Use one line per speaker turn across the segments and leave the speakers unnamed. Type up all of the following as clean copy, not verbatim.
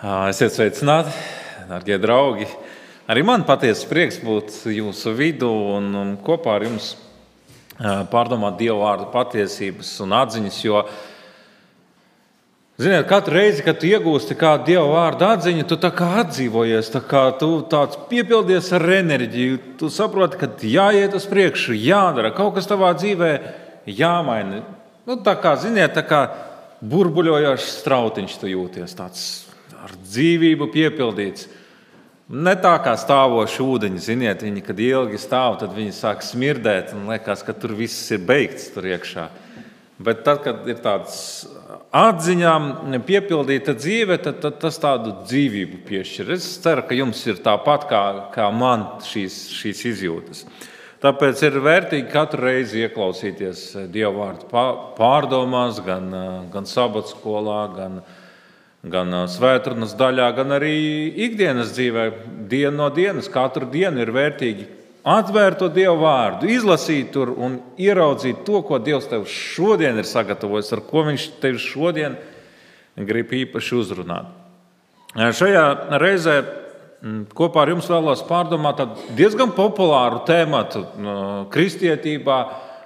Esiet sveicināti, darbie draugi. Arī man patiesi prieks būt jūsu vidū un kopā ar jums pārdomāt Dieva vārda patiesības un atziņas. Jo, ziniet, katru reizi, kad tu iegūsti kādu Dieva vārda atziņu, tu tā kā atdzīvojies, tā kā tu tāds piepildies ar enerģiju. Tu saproti, ka jāiet uz priekšu, jādara, kaut kas tavā dzīvē jāmaina. Tā kā, ziniet, tā kā burbuļojošs strautiņš tu jūties, tāds ar dzīvību piepildīts. Ne tā kā stāvoši ūdeņi, ziniet, viņi, kad ilgi stāv, tad viņi sāk smirdēt un liekas, ka tur viss ir beigts tur iekšā. Bet tad, kad ir tāds atziņām piepildīta dzīve, tad tas tādu dzīvību piešķir. Es ceru, ka jums ir tāpat kā man šīs izjūtas. Tāpēc ir vērtīgi katru reizi ieklausīties Dieva vārda pārdomās, gan sabatskolā, gan svētrunas daļā, gan arī ikdienas dzīvē, dienu no dienas. Katru dienu ir vērtīgi atvērt to Dieva vārdu, izlasīt tur un ieraudzīt to, ko Dievs tev šodien ir sagatavojis, ar ko Viņš tev šodien grib īpaši uzrunāt. Šajā reizē kopā ar jums vēlos pārdomāt tādu diezgan populāru tēmatu kristietībā,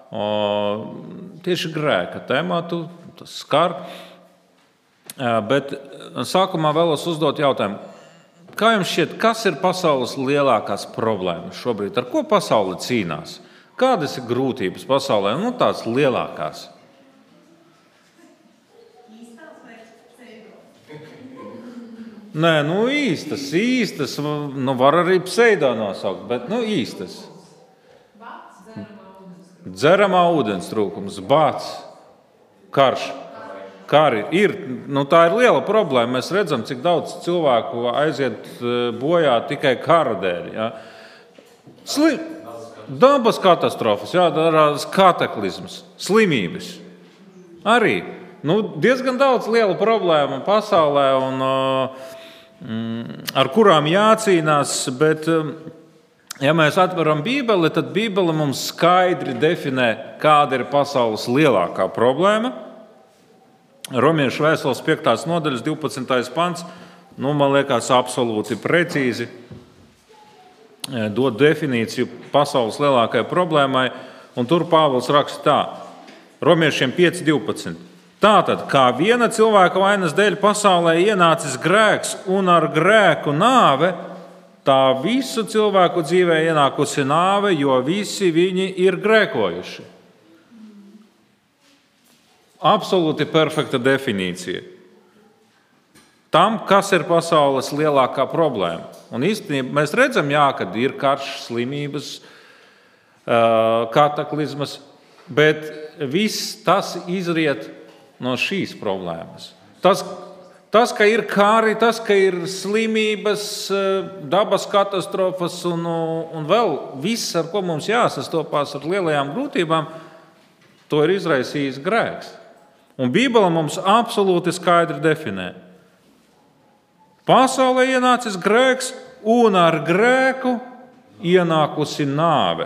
tieši grēka tēmatu, tas skar. Bet sākumā vēlos uzdot jautājumu, kā jums šķiet, kas ir pasaules lielākās problēmas šobrīd? Ar ko pasaule cīnās? Kādas ir grūtības pasaulē? Tās lielākās. Nē, īstas. Var arī pseido nosaukt, bet īstas. Dzeramā ūdens trūkums, bats, karš. Kari ir, tā ir liela problēma. Mēs redzam, cik daudz cilvēku aiziet bojā tikai kara dēļ. Ja? Dabas katastrofas, kataklizmas, slimības. Arī diezgan daudz liela problēma pasaulē, ar kurām jācīnās. Bet, ja mēs atveram Bībeli, tad Bībele mums skaidri definē, kāda ir pasaules lielākā problēma. Romiešu vēstules 5. nodaļas 12. pants, man liekas, absolūti precīzi dod definīciju pasaules lielākajai problēmai, un tur Pāvils raksta tā, Romiešiem 5.12. Tātad, kā viena cilvēka vainas dēļ pasaulē ienācis grēks un ar grēku nāve, tā visu cilvēku dzīvē ienākusi nāve, jo visi viņi ir grēkojuši. Absolūti perfekta definīcija tam, kas ir pasaules lielākā problēma. Un īstenībā mēs redzam, kad ir karš, slimības, kataklizmas, bet viss tas izriet no šīs problēmas. Tas, ka ir kari, tas, ka ir slimības, dabas katastrofas un vēl viss, ar ko mums jāsastopās ar lielajām grūtībām, to ir izraisījis grēks. Un Bībele mums absolūti skaidri definē. Pasaulē ienācis grēks un ar grēku ienākusi nāve.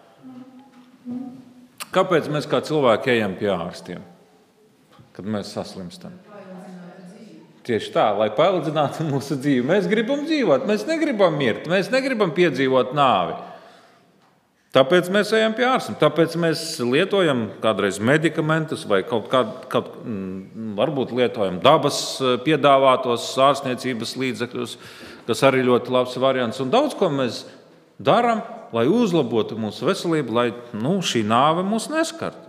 Kāpēc mēs kā cilvēki ejam pie ārstiem, kad mēs saslimstam? Tieši tā, lai paildzinātu mūsu dzīvi. Mēs gribam dzīvot, mēs negribam mirt, mēs negribam piedzīvot nāvi. Tāpēc mēs ejam pie ārstiem, tāpēc mēs lietojam kādreiz medikamentus vai varbūt lietojam dabas piedāvātos ārstniecības līdzekļus, kas arī ļoti labs variants. Un daudz ko mēs darām, lai uzlabotu mūsu veselību, lai šī nāve mūs neskartu.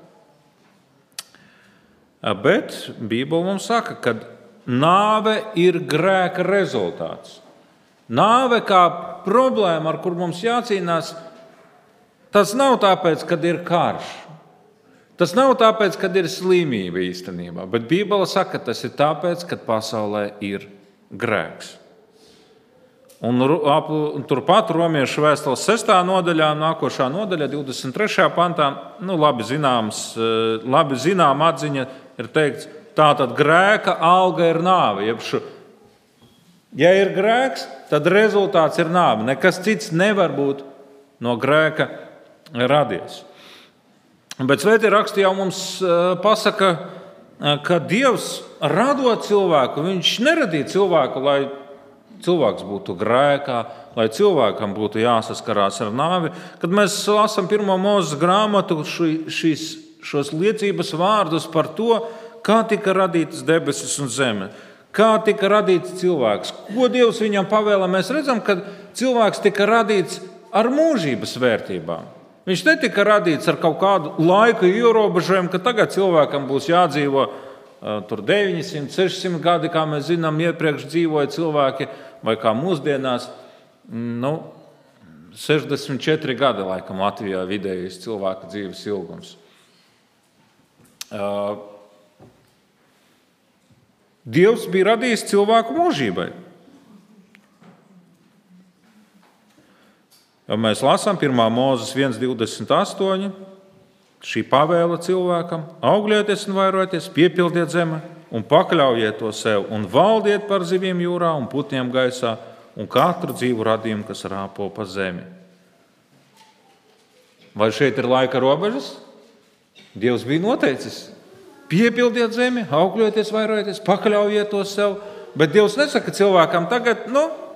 Bet Bībele mums saka, ka nāve ir grēka rezultāts. Nāve kā problēma, ar kur mums jācīnās, tas nav tāpēc, kad ir karš. Tas nav tāpēc, kad ir slimība īstenībā. Bet Bībele saka, tas ir tāpēc, kad pasaulē ir grēks. Un turpat Romiešu vēstules 6. nodaļā, nākošā nodaļa, 23. pantā, labi zinām atziņa ir teikts, tātad grēka alga ir nāve. Ja ir grēks, tad rezultāts ir nāve. Nekas cits nevar būt no grēka radies. Bet Svētie raksti jau mums pasaka ka Dievs radot cilvēku, viņš neradīja cilvēku, lai cilvēks būtu grēkā, lai cilvēkam būtu jāsaskarās ar nāvi. Kad mēs lasām 1. Mūzes grāmatu, šos liecības vārdus par to, kā tika radītas debesis un zeme, kā tika radīts cilvēks, ko Dievs viņam pavēla, mēs redzam, ka cilvēks tika radīts ar mūžības vērtībām. Viņš netika radīts ar kaut kādu laika ierobežojumu, ka tagad cilvēkam būs jādzīvo tur 900, 600 gadi, kā mēs zinām, iepriekš dzīvoja cilvēki, vai kā mūsdienās, 64 gadi, laikam, Latvijā vidējais cilvēka dzīves ilgums. Dievs bija radījis cilvēku mūžībai. Ja mēs lasām 1. Mūzes 1:28, šī pavēle cilvēkam: augļieties un vairojieties, piepildiet zemi un pakļaujiet to sev, un valdiet par zivīm jūrā un putniem gaisā un katru dzīvu radījumu, kas rāpo pa zemi. Vai šeit ir laika robežas? Dievs bija noteicis: piepildiet zemi, augļieties, vairojieties, pakļaujiet to sev, bet Dievs nesaka cilvēkam tagad,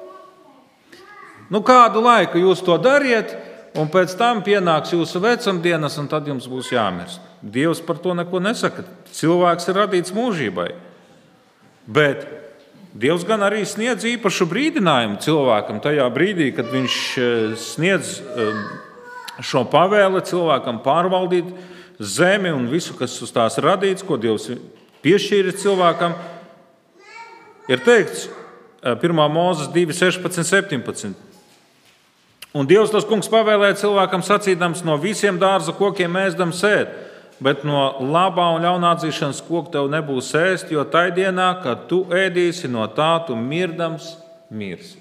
kādu laiku jūs to dariet, un pēc tam pienāks jūsu vecumdienas, un tad jums būs jāmirst. Dievs par to neko nesaka. Cilvēks ir radīts mūžībai. Bet Dievs gan arī sniedz īpašu brīdinājumu cilvēkam tajā brīdī, kad viņš sniedz šo pavēli cilvēkam pārvaldīt zemi un visu, kas uz tās radīts, ko Dievs piešķīris cilvēkam. Ir teikts 1. Mūzes 2:16-17. Un Dievs tas kungs pavēlēja cilvēkam sacīdams: no visiem dārza kokiem ēdams ēd, bet no labā un ļaunā atzīšanas koka tev nebūs ēst, jo tai dienā, kad tu ēdīsi no tā, tu mirdams mirsi.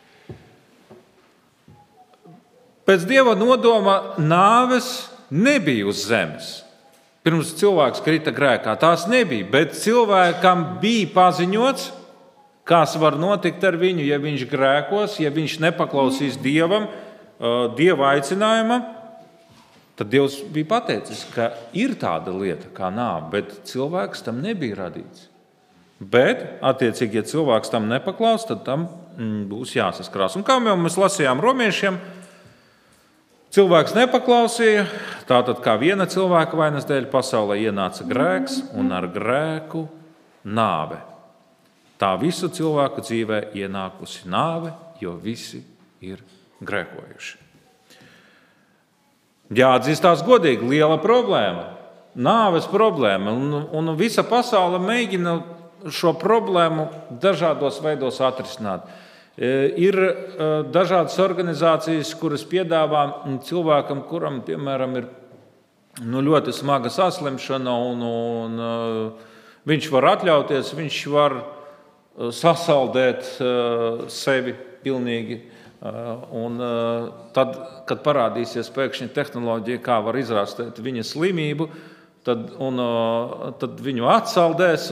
Pēc Dieva nodoma nāves nebija uz zemes. Pirms cilvēks krita grēkā, tās nebija, bet cilvēkam bija paziņots, kas var notikt ar viņu, ja viņš grēkos, ja viņš nepaklausīs Dievam, Dieva aicinājumam. Tad Dievs bija pateicis, ka ir tāda lieta kā nāve, bet cilvēks tam nebija radīts. Bet, attiecīgi, ja cilvēks tam nepaklaus, tad tam būs jāsaskarās. Un kā jau mēs lasījām romiešiem, cilvēks nepaklausīja, tātad kā viena cilvēka vainas dēļ pasaulē ienāca grēks un ar grēku nāve. Tā visu cilvēku dzīvē ienākusi nāve, jo visi ir grēkojuši. Jāatzīstās godīgi, liela problēma, nāves problēma, un visa pasaule mēģina šo problēmu dažādos veidos atrisināt. Ir dažādas organizācijas, kuras piedāvā cilvēkam, kuram, piemēram, ir ļoti smaga saslimšana, un viņš var atļauties, viņš var sasaldēt sevi pilnīgi. Un tad, kad parādīsies pēkšņi tehnoloģija, kā var izārstēt viņa slimību, tad viņu atsaldēs,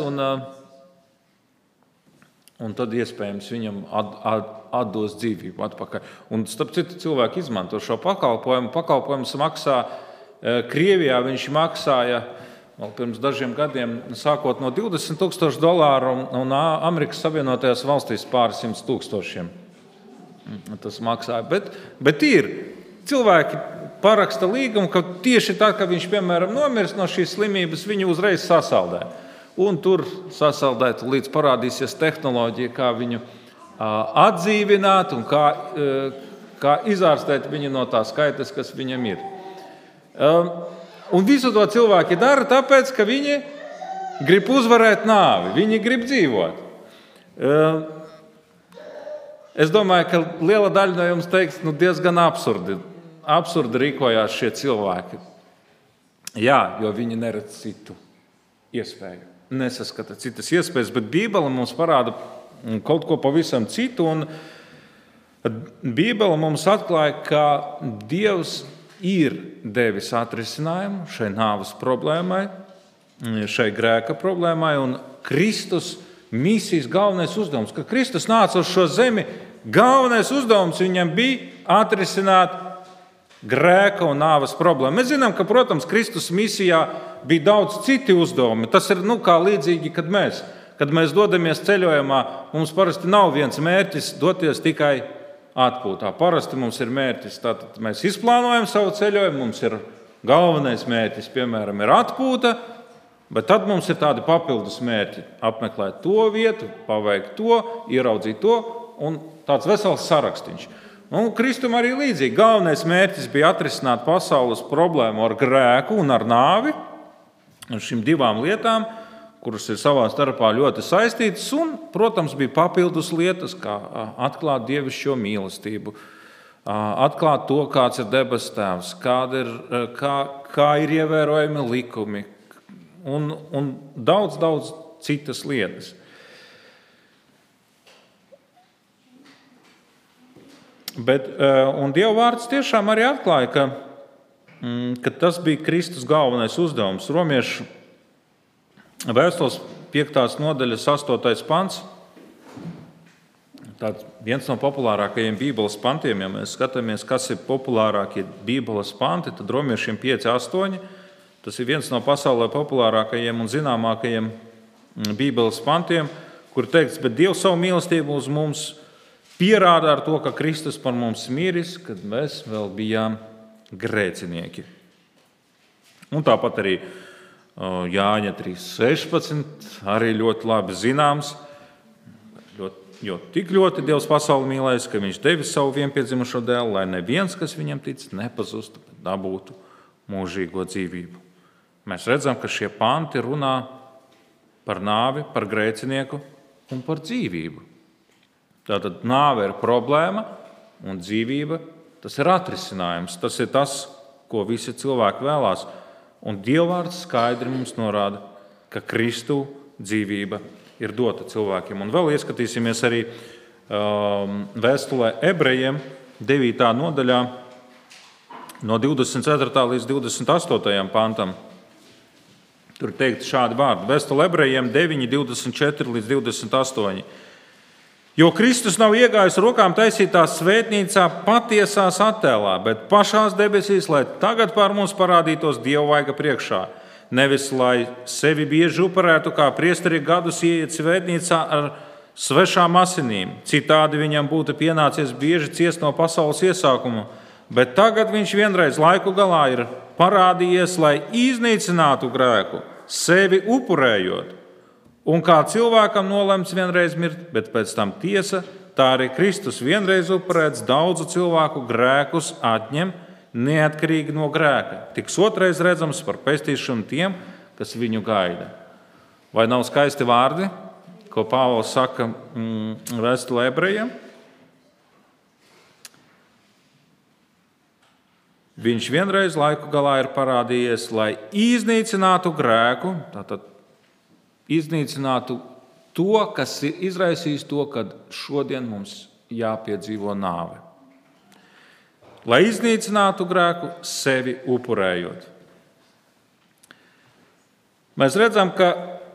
un tad iespējams viņam atdos dzīvību atpakaļ. Un starp citu, cilvēki izmanto šo pakalpojumu. Pakalpojums maksā Krievijā, viņš maksāja vēl pirms dažiem gadiem, sākot no $20,000, un Amerikas Savienotajās valstīs pāris 100,000. Tas maksāja. Bet ir cilvēki paraksta līgumu, ka tieši tā, ka viņš, piemēram, nomirst no šīs slimības, viņu uzreiz sasaldē. Un tur sasaldēt, līdz parādīsies tehnoloģija, kā viņu atdzīvināt un kā izārstēt viņu no tā skaitas, kas viņam ir. Un visu to cilvēki dara tāpēc, ka viņi grib uzvarēt nāvi, viņi grib dzīvot. Es domāju, ka liela daļa no jums teiks, diezgan absurdi rīkojās šie cilvēki. Jā, jo viņi neredz citu iespēju, nesaskata citas iespējas, bet Bībele mums parāda kaut ko pavisam citu, un Bībele mums atklāja, ka Dievs ir devis atrisinājumu šai nāves problēmai, šai grēka problēmai, un Kristus misijas galvenais uzdevums, ka Kristus nāca uz šo zemi, galvenais uzdevums viņam bija atrisināt grēka un nāves problēmu. Mēs zinām, ka, protams, Kristus misijā bija daudz citi uzdevumi. Tas ir kā līdzīgi, kad mēs dodamies ceļojumā, mums parasti nav viens mērķis doties tikai atpūtā. Parasti mums ir mērķis, tātad mēs izplānojam savu ceļojumu, mums ir galvenais mērķis, piemēram, ir atpūta, bet tad mums ir tādi papildus mērķi. Apmeklēt to vietu, paveikt to, ieraudzīt to, un tāds vesels sarakstīns. Kristum arī līdzīgi. Galvenais mērķis bija atrisināt pasaules problēmu ar grēku un ar nāvi, un šīm divām lietām, kuras ir savā starpā ļoti saistītas, un, protams, bija papildus lietas, kā atklāt dievišķo mīlestību, atklāt to, kāds ir debes tēvs, kā ir ievērojami likumi un daudz citas lietas. Un Dieva vārds tiešām arī atklāja, ka tas bija Kristus galvenais uzdevums. Romiešu vēstules 5. nodaļas 8. pants. Tāds viens no populārākajiem Bībeles pantiem, ja mēs skatāmies, kas ir populārākie Bībeles panti, tad Romiešiem 5.8. Tas ir viens no pasaulē populārākajiem un zināmākajiem Bībeles pantiem, kur teikts, bet Dievs savu mīlestību uz mums pierāda ar to, ka Kristus par mums miris, kad mēs vēl bijām grēcinieki. Un tāpat arī Jāņa 3.16 arī ļoti labi zināms, jo tik ļoti Dievs pasauli mīlējis, ka viņš devis savu vienpiedzimušo dēlu, lai neviens, kas viņam tic, nepazustu, bet dabūtu mūžīgo dzīvību. Mēs redzam, ka šie panti runā par nāvi, par grēcinieku un par dzīvību. Tātad nāve ir problēma un dzīvība, tas ir atrisinājums, tas ir tas, ko visi cilvēki vēlās. Un Dievvvārds skaidri mums norāda, ka Kristu dzīvība ir dota cilvēkiem. Un vēl ieskatīsimies arī vēstulē Ebrejiem 9. nodaļā no 24. līdz 28. pantam. Tur ir teikti šādi vārdi. Vēstule Ebrejiem 9, 24 līdz 28. Jo Kristus nav iegājis rokām taisītās svētnīcā patiesās attēlā, bet pašās debesīs, lai tagad pār mums parādītos Dievvaiga priekšā. Nevis, lai sevi bieži upurētu, kā priesteri gadus ieiet svētnīcā ar svešām asinīm. Citādi viņam būtu pienācies bieži ciest no pasaules iesākuma, bet tagad viņš vienreiz laiku galā ir parādījies, lai iznīcinātu grēku, sevi upurējot. Un kā cilvēkam nolemts vienreiz mirt, bet pēc tam tiesa, tā arī Kristus vienreiz upurēts daudzu cilvēku grēkus atņem, neatkarīgi no grēka. Tiks otrais redzams par pestīšanu tiem, kas viņu gaida. Vai nav skaisti vārdi, ko Pāvils saka vēstulē Ebrejiem? Viņš vienreiz laiku galā ir parādījies, lai iznīcinātu grēku, tātad iznīcinātu to, kas ir izraisījis to, kad šodien mums jāpiedzīvo nāve. Lai iznīcinātu grēku, sevi upurējot. Mēs redzam, ka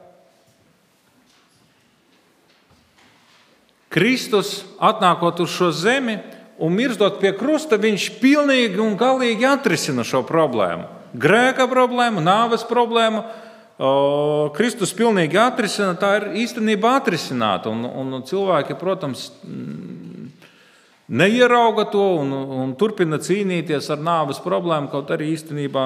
Kristus, atnākot uz šo zemi un mirstot pie krusta, viņš pilnīgi un galīgi atrisina šo problēmu. Grēka problēmu, nāves problēmu. Kristus pilnīgi atrisina, tā ir īstenībā atrisināta. Un cilvēki, protams, neierauga to un turpina cīnīties ar nāves problēmu, kaut arī īstenībā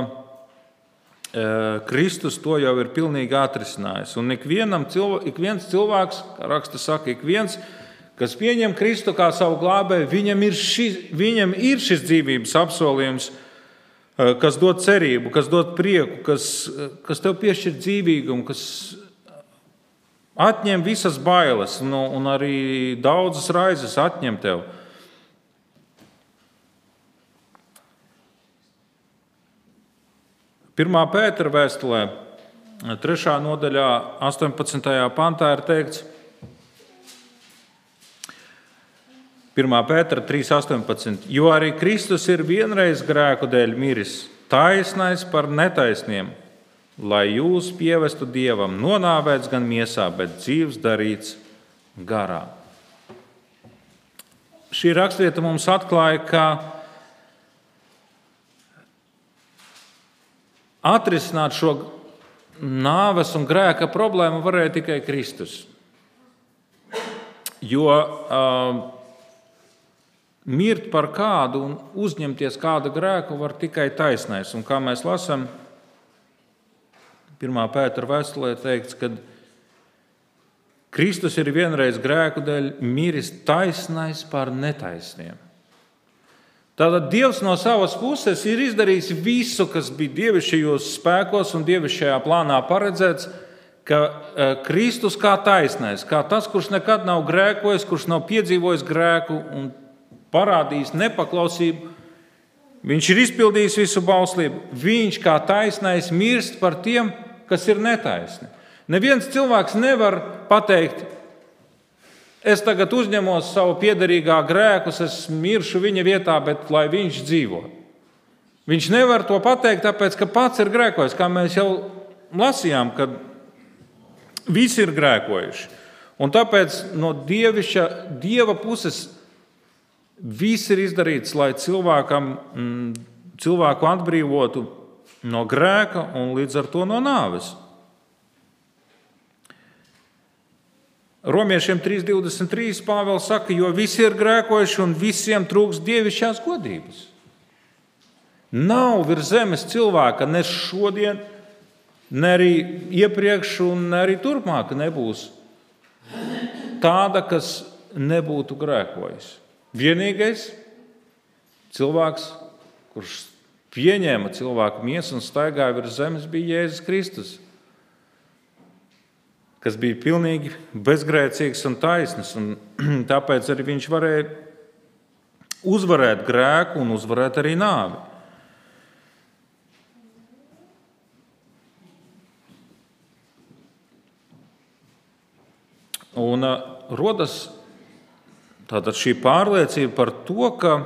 Kristus to jau ir pilnīgi atrisinājis. Un ik viens cilvēks, kā raksta saka, ik viens, kas pieņem Kristu kā savu glābēju, viņam ir šis dzīvības apsolījums, kas dod cerību, kas dod prieku, kas tev piešķir dzīvīgumu, kas atņem visas bailes un arī daudzas raizes atņem tev. Pirmā Pētera vēstulē, 3. nodaļā, 18. pantā ir teikts, 1. Pētera 3.18. Jo arī Kristus ir vienreiz grēku dēļ miris, taisnais par netaisniem, lai jūs pievestu Dievam, nonāvēts gan miesā, bet dzīvs darīts garā. Šī rakstvieta mums atklāja, ka atrisināt šo nāves un grēka problēmu varēja tikai Kristus. Jo mirt par kādu un uzņemties kādu grēku var tikai taisnais. Un kā mēs lasām, 1. Pētera vēstulē teikts, ka Kristus ir vienreiz grēku dēļ miris taisnais par netaisniem. Tātad Dievs no savas puses ir izdarījis visu, kas bija dievišķajos spēkos un dievišķajā plānā paredzēts, ka Kristus kā taisnais, kā tas, kurš nekad nav grēkojis, kurš nav piedzīvojis grēku un parādījis nepaklausību, viņš ir izpildījis visu bauslību. Viņš kā taisnais mirst par tiem, kas ir netaisni. Neviens cilvēks nevar pateikt, es tagad uzņemos savu piederīgā grēkus, es miršu viņa vietā, bet lai viņš dzīvo. Viņš nevar to pateikt, tāpēc, ka pats ir grēkojis, kā mēs jau lasījām, kad visi ir grēkojuši. Un tāpēc no Dieva puses viss ir izdarīts, lai cilvēku atbrīvotu no grēka un līdz ar to no nāves. Romiešiem 3.23 Pāvils saka, jo visi ir grēkojuši un visiem trūkst dievišķās godības. Nav virs zemes cilvēka ne šodien, ne arī iepriekš un ne arī turpmāk nebūs tāda, kas nebūtu grēkojis. Vienīgais cilvēks, kurš pieņēma cilvēku miesu un staigāja virs zemes, bija Jēzus Kristus, kas bija pilnīgi bezgrēcīgs un taisns. Un tāpēc arī viņš varēja uzvarēt grēku un uzvarēt arī nāvi. Un rodas tātad šī pārliecība par to, ka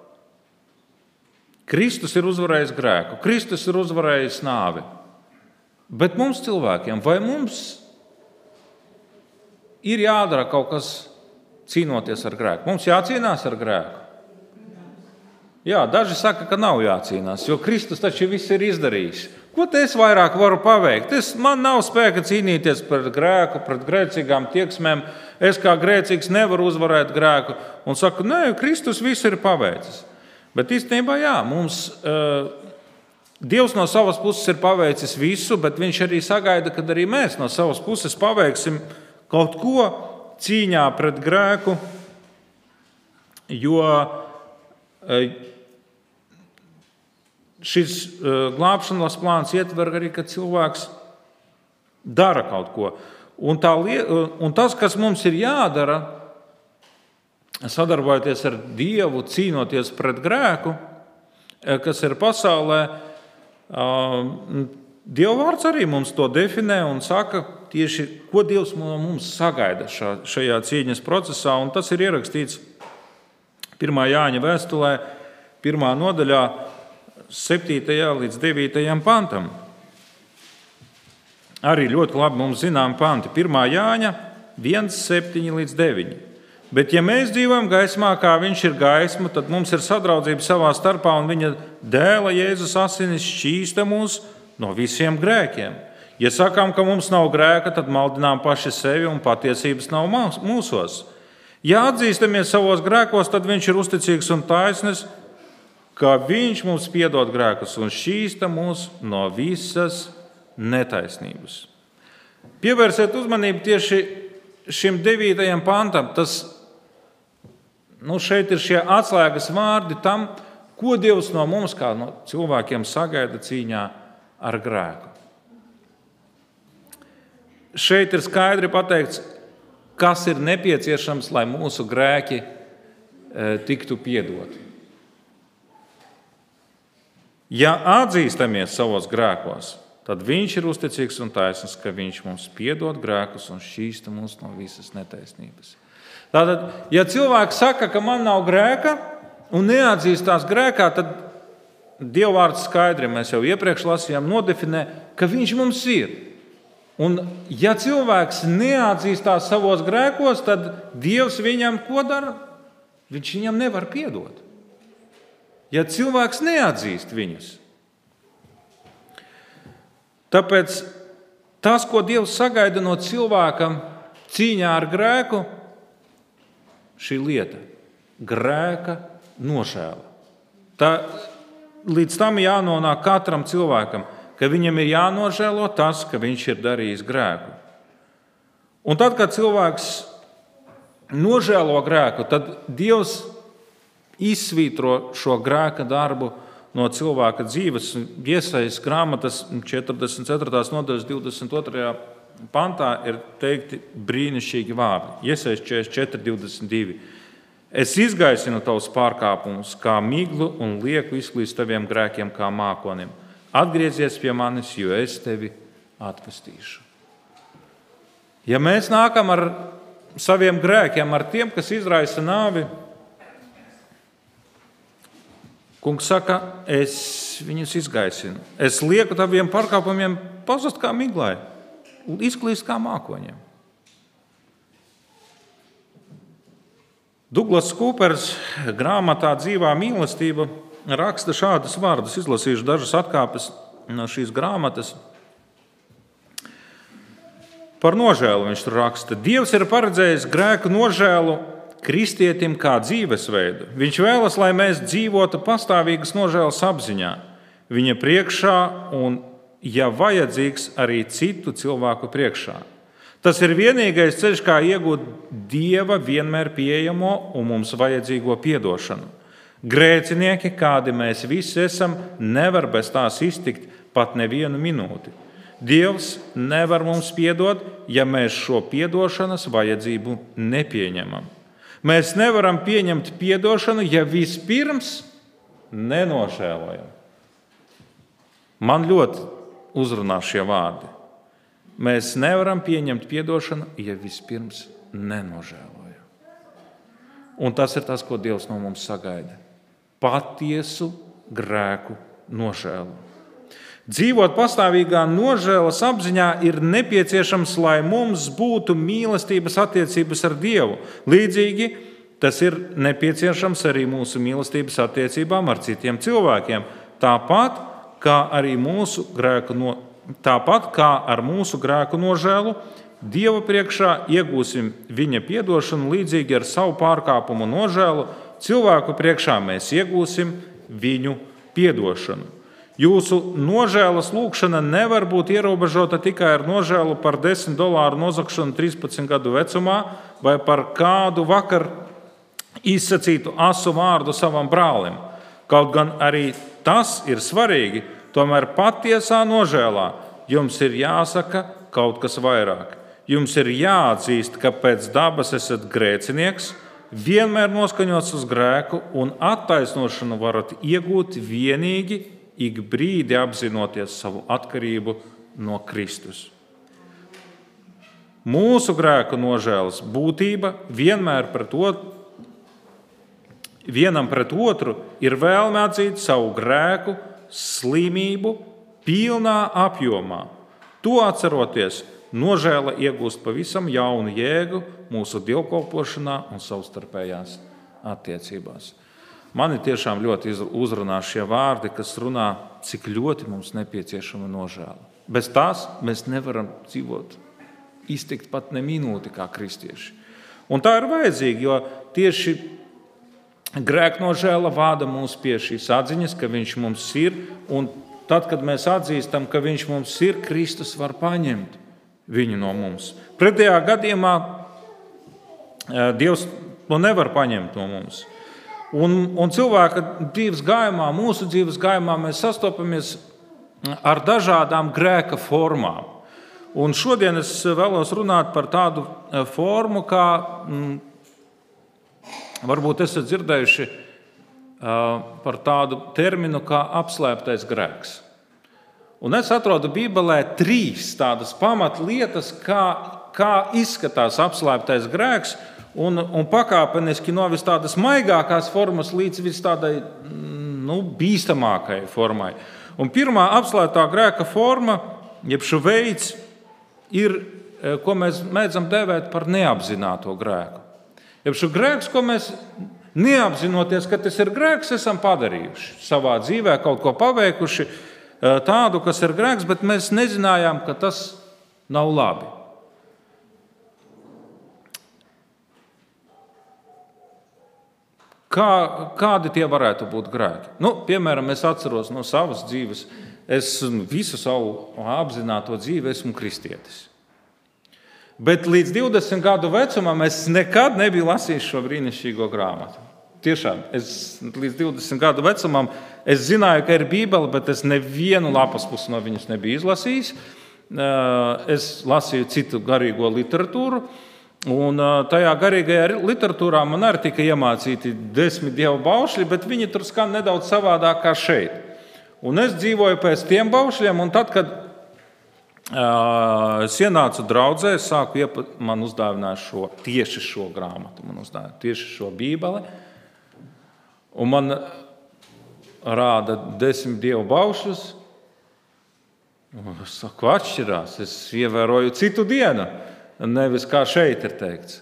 Kristus ir uzvarējis grēku, Kristus ir uzvarējis nāvi. Bet mums cilvēkiem, vai mums ir jādara kaut kas cīnoties ar grēku? Mums jācīnās ar grēku. Jā, daži saka, ka nav jācīnās, jo Kristus taču viss ir izdarījis. Ko te es vairāk varu paveikt? Man nav spēka cīnīties pret grēku, pret grēcīgām tieksmēm. Es kā grēcīgs nevaru uzvarēt grēku. Un saku, nē, Kristus viss ir paveicis. Bet īstenībā jā, mums Dievs no savas puses ir paveicis visu, bet viņš arī sagaida, kad arī mēs no savas puses paveiksim kaut ko cīņā pret grēku, jo šis glābšanas plāns ietver arī, ka cilvēks dara kaut ko. Un tas, kas mums ir jādara, sadarbojoties ar Dievu, cīnoties pret grēku, kas ir pasaulē, Dieva vārds arī mums to definē un saka tieši, ko Dievs no mums sagaida šajā cīņas procesā. Un tas ir ierakstīts 1. Jāņa vēstulē, 1. nodaļā, 7. līdz 9. pantam. Arī ļoti labi mums zinām panti. 1. Jāņa 1, 7 līdz 9. Bet ja mēs dzīvojam gaismā, kā viņš ir gaisma, tad mums ir sadraudzība savā starpā un viņa dēla Jēzus asinis šķīsta mūs no visiem grēkiem. Ja sakām, ka mums nav grēka, tad maldinām paši sevi un patiesības nav mūsos. Ja atzīstamies savos grēkos, tad viņš ir uzticīgs un taisns, ka viņš mums piedod grēkus un šķīsta mūs no visas netaisnības. Pievērsiet uzmanību tieši šim 9. pantam. Šeit ir šie atslēgas vārdi tam, ko Dievs no mums, kā no cilvēkiem, sagaida cīņā ar grēku. Šeit ir skaidri pateikts, kas ir nepieciešams, lai mūsu grēki tiktu piedoti. Ja atzīstamies savos grēkos, tad viņš ir uzticīgs un taisns, ka viņš mums piedod grēkus un šķīsta mūs no visas netaisnības. Tātad, ja cilvēks saka, ka man nav grēka un neatzīstās grēkā, tad Dieva vārds skaidri, mēs jau iepriekš lasījām, nodefinē, ka viņš mums ir. Un ja cilvēks neatzīstās savos grēkos, tad Dievs viņam ko dara? Viņš viņam nevar piedot. Ja cilvēks neatzīst viņus. Tāpēc tas, ko Dievs sagaida no cilvēka cīņā ar grēku, šī lieta – grēka nožēla. Līdz tam jānonāk katram cilvēkam, ka viņam ir jānožēlo tas, ka viņš ir darījis grēku. Un tad, kad cilvēks nožēlo grēku, tad Dievs izsvītro šo grēka darbu no cilvēka dzīves. Iesaijas grāmatas 44. nodaļas 22. pantā ir teikti brīnišķīgi vārdi. Iesaijas 44:22. Es izgaisinu tavus pārkāpumus kā miglu un lieku izklīst taviem grēkiem kā mākonim. Atgriezies pie manis, jo es tevi atpestīšu. Ja mēs nākam ar saviem grēkiem, ar tiem, kas izraisa nāvi, Kungs saka, es viņus izgaisinu. Es lieku taviem pārkāpumiem pazust kā miglai, izklīst kā mākoņiem. Duglas Kūpers grāmatā Dzīvā mīlestība raksta šādus vārdus. Izlasīšu dažas atkāpes no šīs grāmatas. Par nožēlu viņš tur raksta. Dievs ir paredzējis grēku nožēlu kristietim kā dzīvesveidu. Viņš vēlas, lai mēs dzīvotu pastāvīgas nožēlas apziņā, viņa priekšā un, ja vajadzīgs, arī citu cilvēku priekšā. Tas ir vienīgais ceļš, kā iegūt Dieva vienmēr pieejamo un mums vajadzīgo piedošanu. Grēcinieki, kādi mēs visi esam, nevar bez tās iztikt pat nevienu minūti. Dievs nevar mums piedot, ja mēs šo piedošanas vajadzību nepieņemam. Mēs nevaram pieņemt piedošanu, ja vispirms nenožēlojam. Man ļoti uzrunā šie vārdi. Mēs nevaram pieņemt piedošanu, ja vispirms nenožēlojam. Un tas ir tas, ko Dievs no mums sagaida. Patiesu grēku nožēlu. Dzīvot pastāvīgā nožēlas apziņā ir nepieciešams, lai mums būtu mīlestības attiecības ar Dievu. Līdzīgi tas ir nepieciešams arī mūsu mīlestības attiecībām ar citiem cilvēkiem. Tāpat kā ar mūsu grēku nožēlu, Dieva priekšā iegūsim viņa piedošanu, līdzīgi ar savu pārkāpumu nožēlu, cilvēku priekšā mēs iegūsim viņu piedošanu. Jūsu nožēlas lūgšana nevar būt ierobežota tikai ar nožēlu par $10 nozagšanu 13 gadu vecumā vai par kādu vakar izsacītu asu vārdu savam brālim. Kaut gan arī tas ir svarīgi, tomēr patiesā nožēlā jums ir jāsaka kaut kas vairāk. Jums ir jāatzīst, ka pēc dabas esat grēcinieks, vienmēr noskaņots uz grēku un attaisnošanu varat iegūt vienīgi ik brīdi apzinoties savu atkarību no Kristus. Mūsu grēku nožēlas būtība vienam pret otru ir vēlme atzīt savu grēku slimību pilnā apjomā. To atceroties, nožēla iegūst pavisam jaunu jēgu mūsu dievkalpošanā un savstarpējās attiecībās. Mani tiešām ļoti uzrunā šie vārdi, kas runā, cik ļoti mums nepieciešama nožēla. Bez tās mēs nevaram dzīvot, iztikt pat ne minūti kā kristieši. Un tā ir vajadzīga, jo tieši grēknožēla vada mūs pie šīs atziņas, ka viņš mums ir, un tad, kad mēs atzīstam, ka viņš mums ir, Kristus var paņemt viņu no mums. Pretējā gadījumā Dievs to nevar paņemt no mums. Un cilvēka dzīves gājumā, mūsu dzīves gājumā mēs sastopamies ar dažādām grēka formām. Un šodien es vēlos runāt par tādu formu, kā varbūt esat dzirdējuši par tādu terminu kā apslēptais grēks. Un es atrodu Bībelē 3 tādas pamatlietas, kā izskatās apslēptais grēks, un pakāpeniski no vis tādas maigākās formas līdz vis tādai bīstamākai formai. Un pirmā apslēptā grēka forma, jeb šo veids, ir, ko mēs mēdzam dēvēt par neapzināto grēku. Jeb šo grēks, ko mēs neapzinoties, ka tas ir grēks, esam padarījuši savā dzīvē, kaut ko paveikuši tādu, kas ir grēks, bet mēs nezinājām, ka tas nav labi. Kādi tie varētu būt grēki? Piemēram, es atceros no savas dzīves, es visu savu apzināto dzīvi esmu kristietis. Bet līdz 20 gadu vecumam es nekad nebiju lasījis šo brīnišķīgo grāmatu. Tiešām, līdz 20 gadu vecumam es zināju, ka ir Bībele, bet es nevienu lapas pusi no viņas nebiju izlasījis. Es lasīju citu garīgo literatūru. Un tajā garīgajā literatūrā man arī tika iemācīti 10 dievu baušļi, bet viņi tur skan nedaudz savādāk kā šeit. Un es dzīvoju pēc tiem baušļiem, un tad, kad es ienācu draudzē, man uzdāvināja tieši šo grāmatu, tieši šo Bībeli, un man rāda 10 dievu baušļus. Es saku, atšķirās, es ievēroju citu dienu. Nevis kā šeit ir teikts.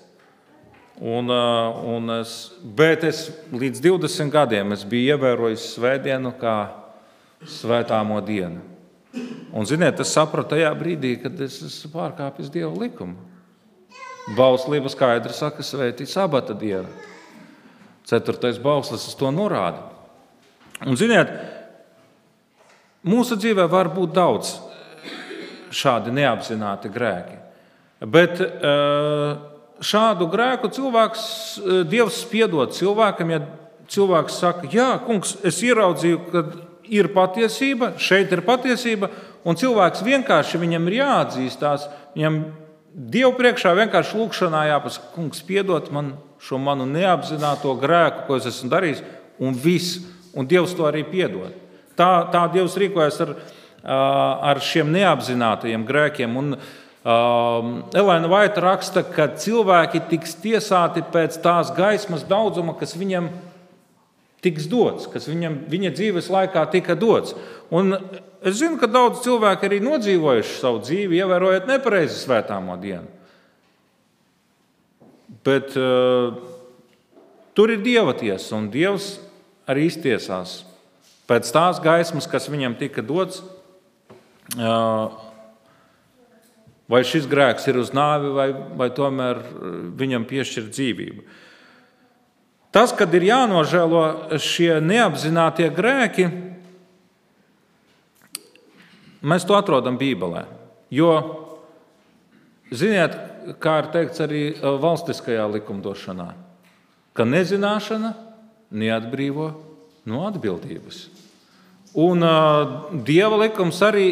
Bet es līdz 20 gadiem es biju ievērojis svētdienu kā svētāmo dienu. Un, ziniet, es sapratu tajā brīdī, kad es esmu pārkāpis Dieva likumu. Bauslība skaidri saka, svētī sabata dienu. 4. bauslis uz to norāda. Un, ziniet, mūsu dzīvē var būt daudz šādi neapzināti grēki. Bet šādu grēku Dievs piedod cilvēkam, ja cilvēks saka, jā, kungs, es ieraudzīju, ka ir patiesība, šeit ir patiesība, un cilvēks vienkārši viņam ir jāatzīstās, viņam Dievu priekšā vienkārši lūkšanā jāpasaka, kungs, piedod man šo manu neapzināto grēku, ko es esmu darījis, un viss, un Dievs to arī piedod. Tā Dievs rīkojas ar šiem neapzinātajiem grēkiem, un Elēna Vaita raksta, ka cilvēki tiks tiesāti pēc tās gaismas daudzuma, kas viņam tiks dots, kas viņa dzīves laikā tika dots. Un es zinu, ka daudz cilvēki arī nodzīvojuši savu dzīvi, ievērojot nepareizi svētāmo dienu. Bet tur ir Dieva tiesa, un Dievs arī iztiesās pēc tās gaismas, kas viņam tika dots. Vai šis grēks ir uz nāvi, vai tomēr viņam piešķir dzīvību. Tas, kad ir jānožēlo šie neapzinātie grēki, mēs to atrodam Bībelē. Jo, ziniet, kā ir teikts arī valstiskajā likumdošanā, ka nezināšana neatbrīvo no atbildības. Un Dieva likums arī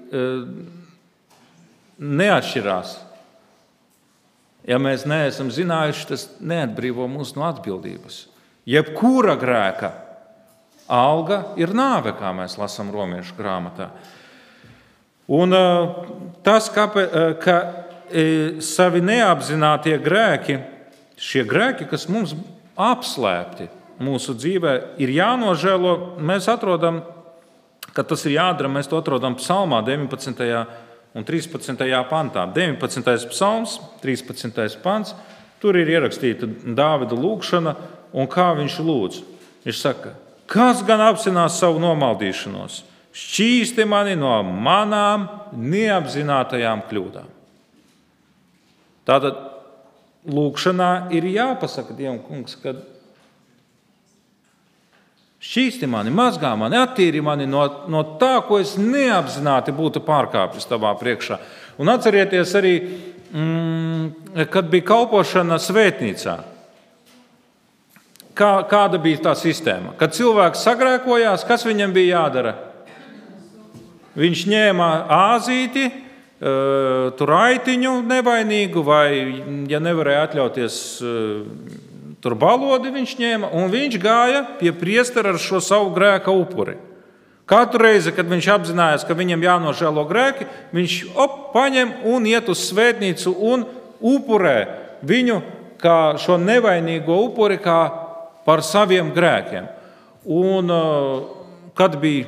neatšķirās. Ja mēs neesam zinājuši, tas neatbrīvo mūs no atbildības. Jebkura grēka alga ir nāve, kā mēs lasām Romiešu grāmatā. Un tas, ka savi neapzinātie grēki, šie grēki, kas mums apslēpti mūsu dzīvē, ir jānožēlo, mēs atrodam, ka tas ir jādara, mēs to atrodam psalmā 19. un 13. pantā. 19. psalms, 13. pants, tur ir ierakstīta Dāvida lūgšana un kā viņš lūdz. Viņš saka, kas gan apzinās savu nomaldīšanos? Šķīsti mani no manām neapzinātajām kļūdām. Tātad lūgšanā ir jāpasaka Dievam, kungs, ka šķīsti mani, mazgā mani, attīri mani no tā, ko es neapzināti būtu pārkāpis tavā priekšā. Un atcerieties arī, kad bija kalpošana svētnīcā. Kāda bija tā sistēma? Kad cilvēks sagrēkojās, kas viņam bija jādara? Viņš ņēma āzīti, tur aitiņu nevainīgu, vai, ja nevarēja atļauties tur balodi, viņš ņēma, un viņš gāja pie priestera ar šo savu grēka upuri. Katru reizi, kad viņš apzinājās, ka viņam jānožēlo grēki, viņš paņem un iet uz svētnīcu un upurē viņu kā šo nevainīgo upuri kā par saviem grēkiem. Un kad bija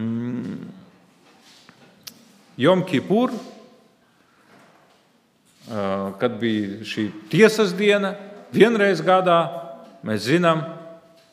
Jom Kipur, kad bija šī tiesas diena, vienreiz gadā, mēs zinām,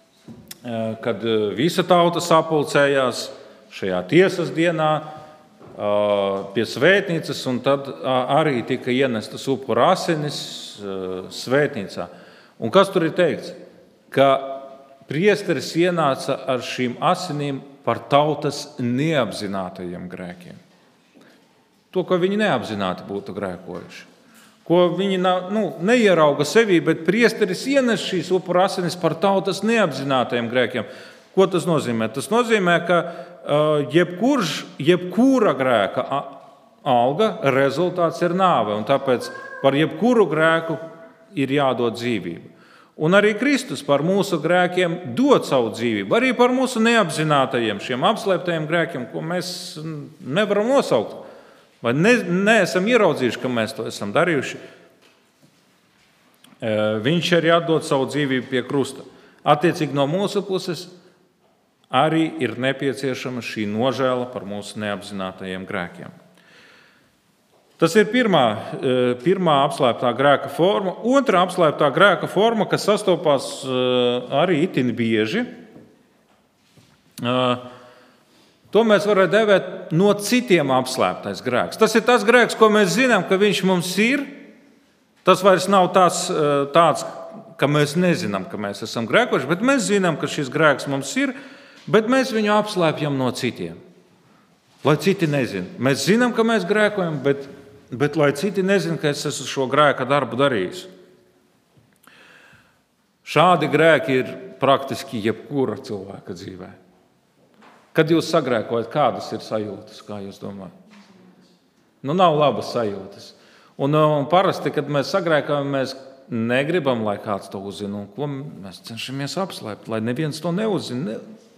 kad visa tauta sapulcējās šajā tiesas dienā, pie svētnīcas, un tad arī tika ienestas upura asinis svētnīcā. Un kas tur ir teikts? Ka priesteris ienāca ar šīm asinīm par tautas neapzinātajiem grēkiem. To, ko viņi neapzināti būtu grēkojuši. Ko viņi neierauga sevī, bet priesteris ienes šīs upura asinis par tautas neapzinātajiem grēkiem. Ko tas nozīmē? Tas nozīmē, ka jebkura grēka alga rezultāts ir nāve, un tāpēc par jebkuru grēku ir jādod dzīvība. Un arī Kristus par mūsu grēkiem dod savu dzīvību, arī par mūsu neapzinātajiem, šiem apslēptajiem grēkiem, ko mēs nevaram nosaukt, vai neesam ieraudzījuši, ka mēs to esam darījuši. Viņš arī atdod savu dzīvību pie krusta. Attiecīgi no mūsu puses arī ir nepieciešama šī nožēla par mūsu neapzinātajiem grēkiem. Tas ir pirmā apslēptā grēka forma. Otra apslēptā grēka forma, kas sastopās arī itin bieži, to mēs varētu devēt no citiem apslēptais grēks. Tas ir tas grēks, ko mēs zinām, ka viņš mums ir. Tas vairs nav tāds, ka mēs nezinām, ka mēs esam grēkoši, bet mēs zinām, ka šis grēks mums ir, bet mēs viņu apslēpjam no citiem. Lai citi nezina. Mēs zinām, ka mēs grēkojam, bet lai citi nezina, ka es esmu šo grēka darbu darījis. Šādi grēki ir praktiski jebkura cilvēka dzīvē. Kad jūs sagrēkojat, kādas ir sajūtas, kā jūs domājat? Nav labas sajūtas. Un parasti, kad mēs sagrēkojam, mēs negribam, lai kāds to uzzina. Un ko mēs cenšamies apslēpt, lai neviens to neuzzina.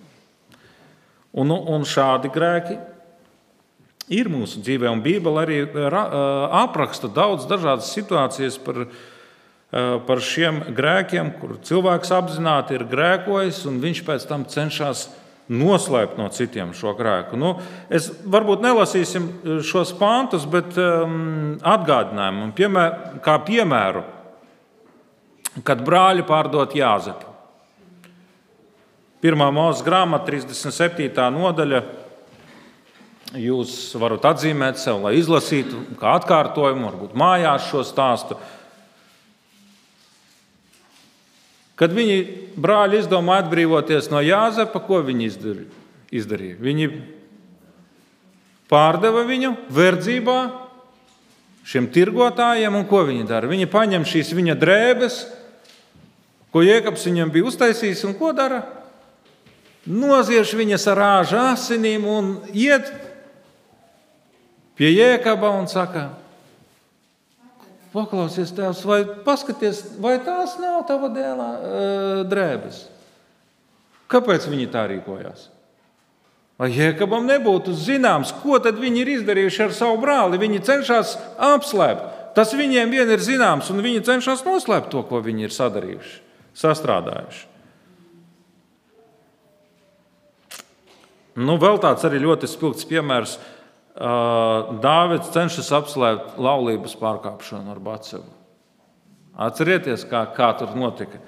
Un šādi grēki ir mūsu dzīvē, un Bībele arī apraksta daudz dažādas situācijas par šiem grēkiem, kur cilvēks apzināti ir grēkojis, un viņš pēc tam cenšas noslēpt no citiem šo grēku. Es varbūt nelasīsim šos pāntus, bet atgādinājumu, kā piemēru, kad brāļi pārdot Jāzepu. 1. Mūzes grāmata, 37. nodaļa. Jūs varat atzīmēt sev, lai izlasītu, kā atkārtojumu, varbūt mājās šo stāstu. Kad viņi brāļi izdomāja atbrīvoties no Jāzepa, ko viņi izdarīja? Viņi pārdeva viņu verdzībā šiem tirgotājiem, un ko viņi dara? Viņi paņem šīs viņa drēbes, ko Jēkabs viņam bija uztaisījis, un ko dara? Noziež viņas ar āža asinīm un iet pie Jēkaba un saka: paklausies, tēvs, vai paskaties, vai tās nav tava dēlā drēbes? Kāpēc viņi tā rīkojās? Lai Jēkabam nebūtu zināms, ko tad viņi ir izdarījuši ar savu brāli. Viņi cenšas apslēpt. Tas viņiem vien ir zināms, un viņi cenšas noslēpt to, ko viņi ir sadarījuši, sastrādājuši. Vēl tāds arī ļoti spilgts piemērs. Dāvids cenšas apslēpt laulības pārkāpšanu ar Batsebu. Atcerieties, kā tur notika.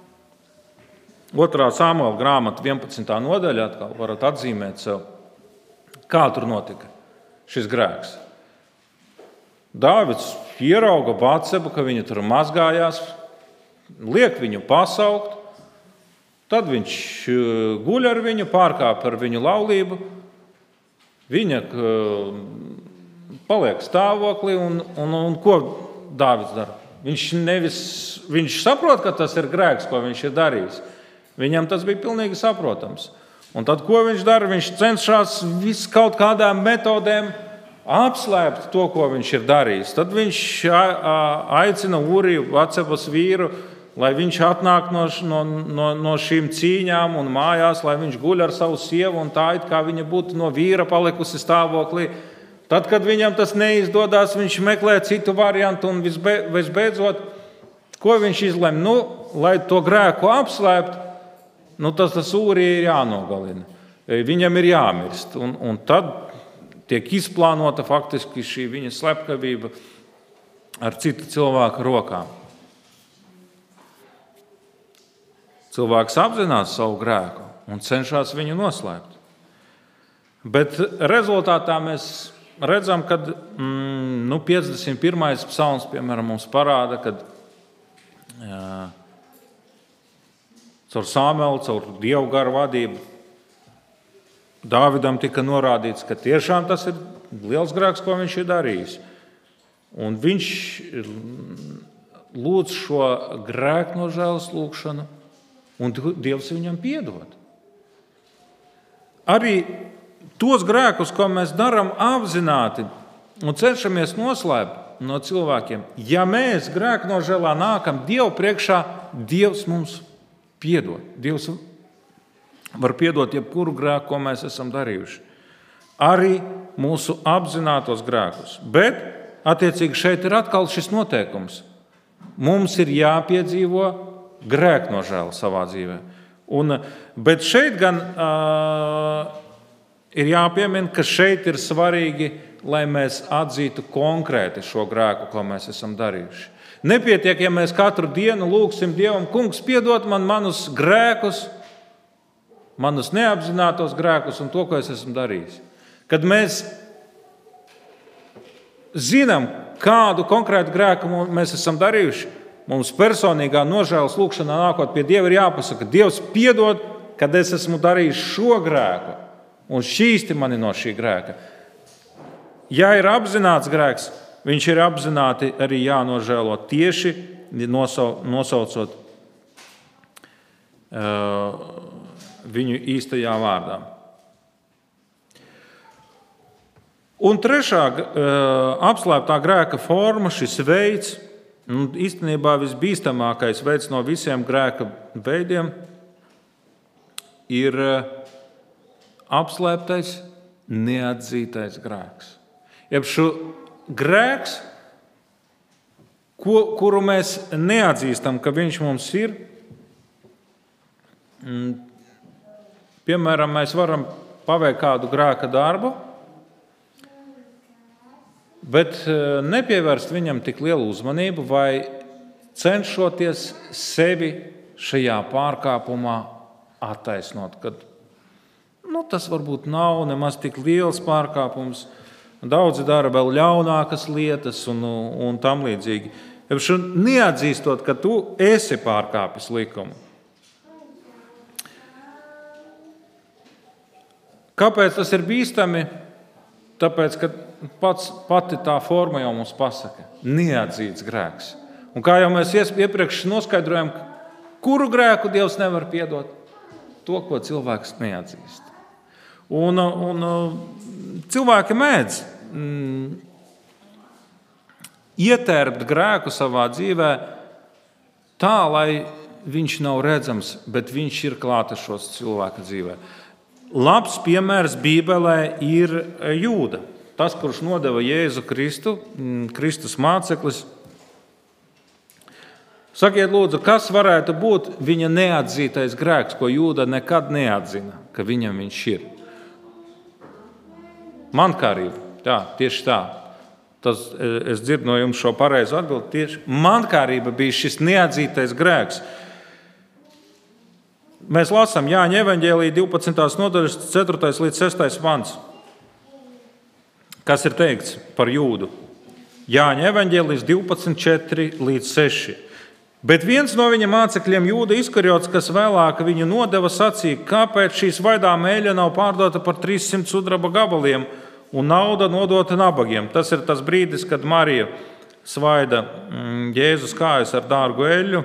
2. Samuela grāmata, 11. nodaļa, atkal varat atzīmēt sev, kā tur notika šis grēks. Dāvids ierauga Batsebu, ka viņa tur mazgājās, liek viņu pasaukt. Tad viņš guļ ar viņu, pārkāp ar viņu laulību. Viņa paliek stāvoklī, un ko Dāvids dara? Viņš saprot, ka tas ir grēks, ko viņš ir darījis. Viņam tas bija pilnīgi saprotams. Un tad, ko viņš dara? Viņš cenšas kaut kādām metodēm apslēpt to, ko viņš ir darījis. Tad viņš aicina Uriju, Batsebas vīru, lai viņš atnāk no šīm cīņām un mājās, lai viņš guļ ar savu sievu, un tā it kā viņa būtu no vīra palikusi stāvoklī. Tad, kad viņam tas neizdodas, viņš meklē citu variantu, un visbeidzot, ko viņš izlemj? Lai to grēku apslēpt, tas Ūrija ir jānogalina. Viņam ir jāmirst. Un tad tiek izplānota faktiski šī viņa slepkavība ar citu cilvēku rokām. Cilvēks apzinās savu grēku un cenšas viņu noslēpt. Bet rezultātā mēs redzam, ka 51. psalms, piemēram, mums parāda, ka caur Sāmelu, caur Dievu garu vadību Dāvidam tika norādīts, ka tiešām tas ir liels grēks, ko viņš ir darījis. Un viņš lūdz šo grēku nožēlas lūgšanu, un Dievs viņam piedod. Arī tos grēkus, ko mēs darām apzināti un cenšamies noslēpt no cilvēkiem, ja mēs grēku nožēlā nākam Dievu priekšā, Dievs mums piedod. Dievs var piedot jebkuru grēku, ko mēs esam darījuši. Arī mūsu apzinātos grēkus. Bet, attiecīgi, šeit ir atkal šis noteikums. Mums ir jāpiedzīvo grēknožēla savā dzīvē. Bet šeit gan ir jāpiemina, ka šeit ir svarīgi, lai mēs atzītu konkrēti šo grēku, ko mēs esam darījuši. Nepietiek, ja mēs katru dienu lūgsim Dievam, Kungs, piedod man manus grēkus, manus neapzinātos grēkus un to, ko es esmu darījis. Kad mēs zinām, kādu konkrētu grēku mēs esam darījuši, mums personīgā nožēlas lūgšanā nākot pie Dieva ir jāpasaka, Dievs piedod, kad es esmu darījis šo grēku un šķīsti mani no šī grēka. Ja ir apzināts grēks, viņš ir apzināti arī jānožēlo tieši nosaucot viņu īstajā vārdā. Un trešā apslēptā grēka forma, šis veids, īstenībā visbīstamākais veids no visiem grēka veidiem, ir apslēptais, neatzītais grēks. Jeb šo grēks, kuru mēs neatzīstam, ka viņš mums ir, piemēram, mēs varam paveikt kādu grēka darbu, bet nepievērst viņam tik lielu uzmanību vai cenšoties sevi šajā pārkāpumā attaisnot, kad tas varbūt nav nemaz tik liels pārkāpums. Daudzi dara vēl ļaunākas lietas un tam līdzīgi. Neatzīstot, ka tu esi pārkāpis likumu. Kāpēc tas ir bīstami? Tāpēc, ka pati tā forma jau mums pasaka – neatzīts grēks. Un kā jau mēs iepriekš noskaidrojam, kuru grēku Dievs nevar piedot? To, ko cilvēks neatzīst. Un cilvēki mēdz ietērpt grēku savā dzīvē tā, lai viņš nav redzams, bet viņš ir klātešos cilvēka dzīvē. Labs piemērs Bībelē ir Jūda. Tas, kurš nodeva Jēzu Kristu, Kristus māceklis. Sakiet, lūdzu, kas varētu būt viņa neatzītais grēks, ko Jūda nekad neatzina, ka viņam viņš ir? Mankārība. Jā, tieši tā. Es dzirdu no jums šo pareizo atbildi. Tieši mankārība bija šis neatzītais grēks. Mēs lasām Jāņa evaņģēlija 12. nodaļas 4. līdz 6. pants. Kas ir teikts par Jūdu? Jāņa evaņģēlijas 12, 4 līdz 6. Bet viens no viņa mācekļiem, Jūda Iskariots, kas vēlāk viņu nodeva, sacīja, kāpēc šī svaidāma eļļa nav pārdota par 300 sudraba gabaliem un nauda nodota nabagiem. Tas ir tas brīdis, kad Marija svaida Jēzus kājas ar dārgu eļļu.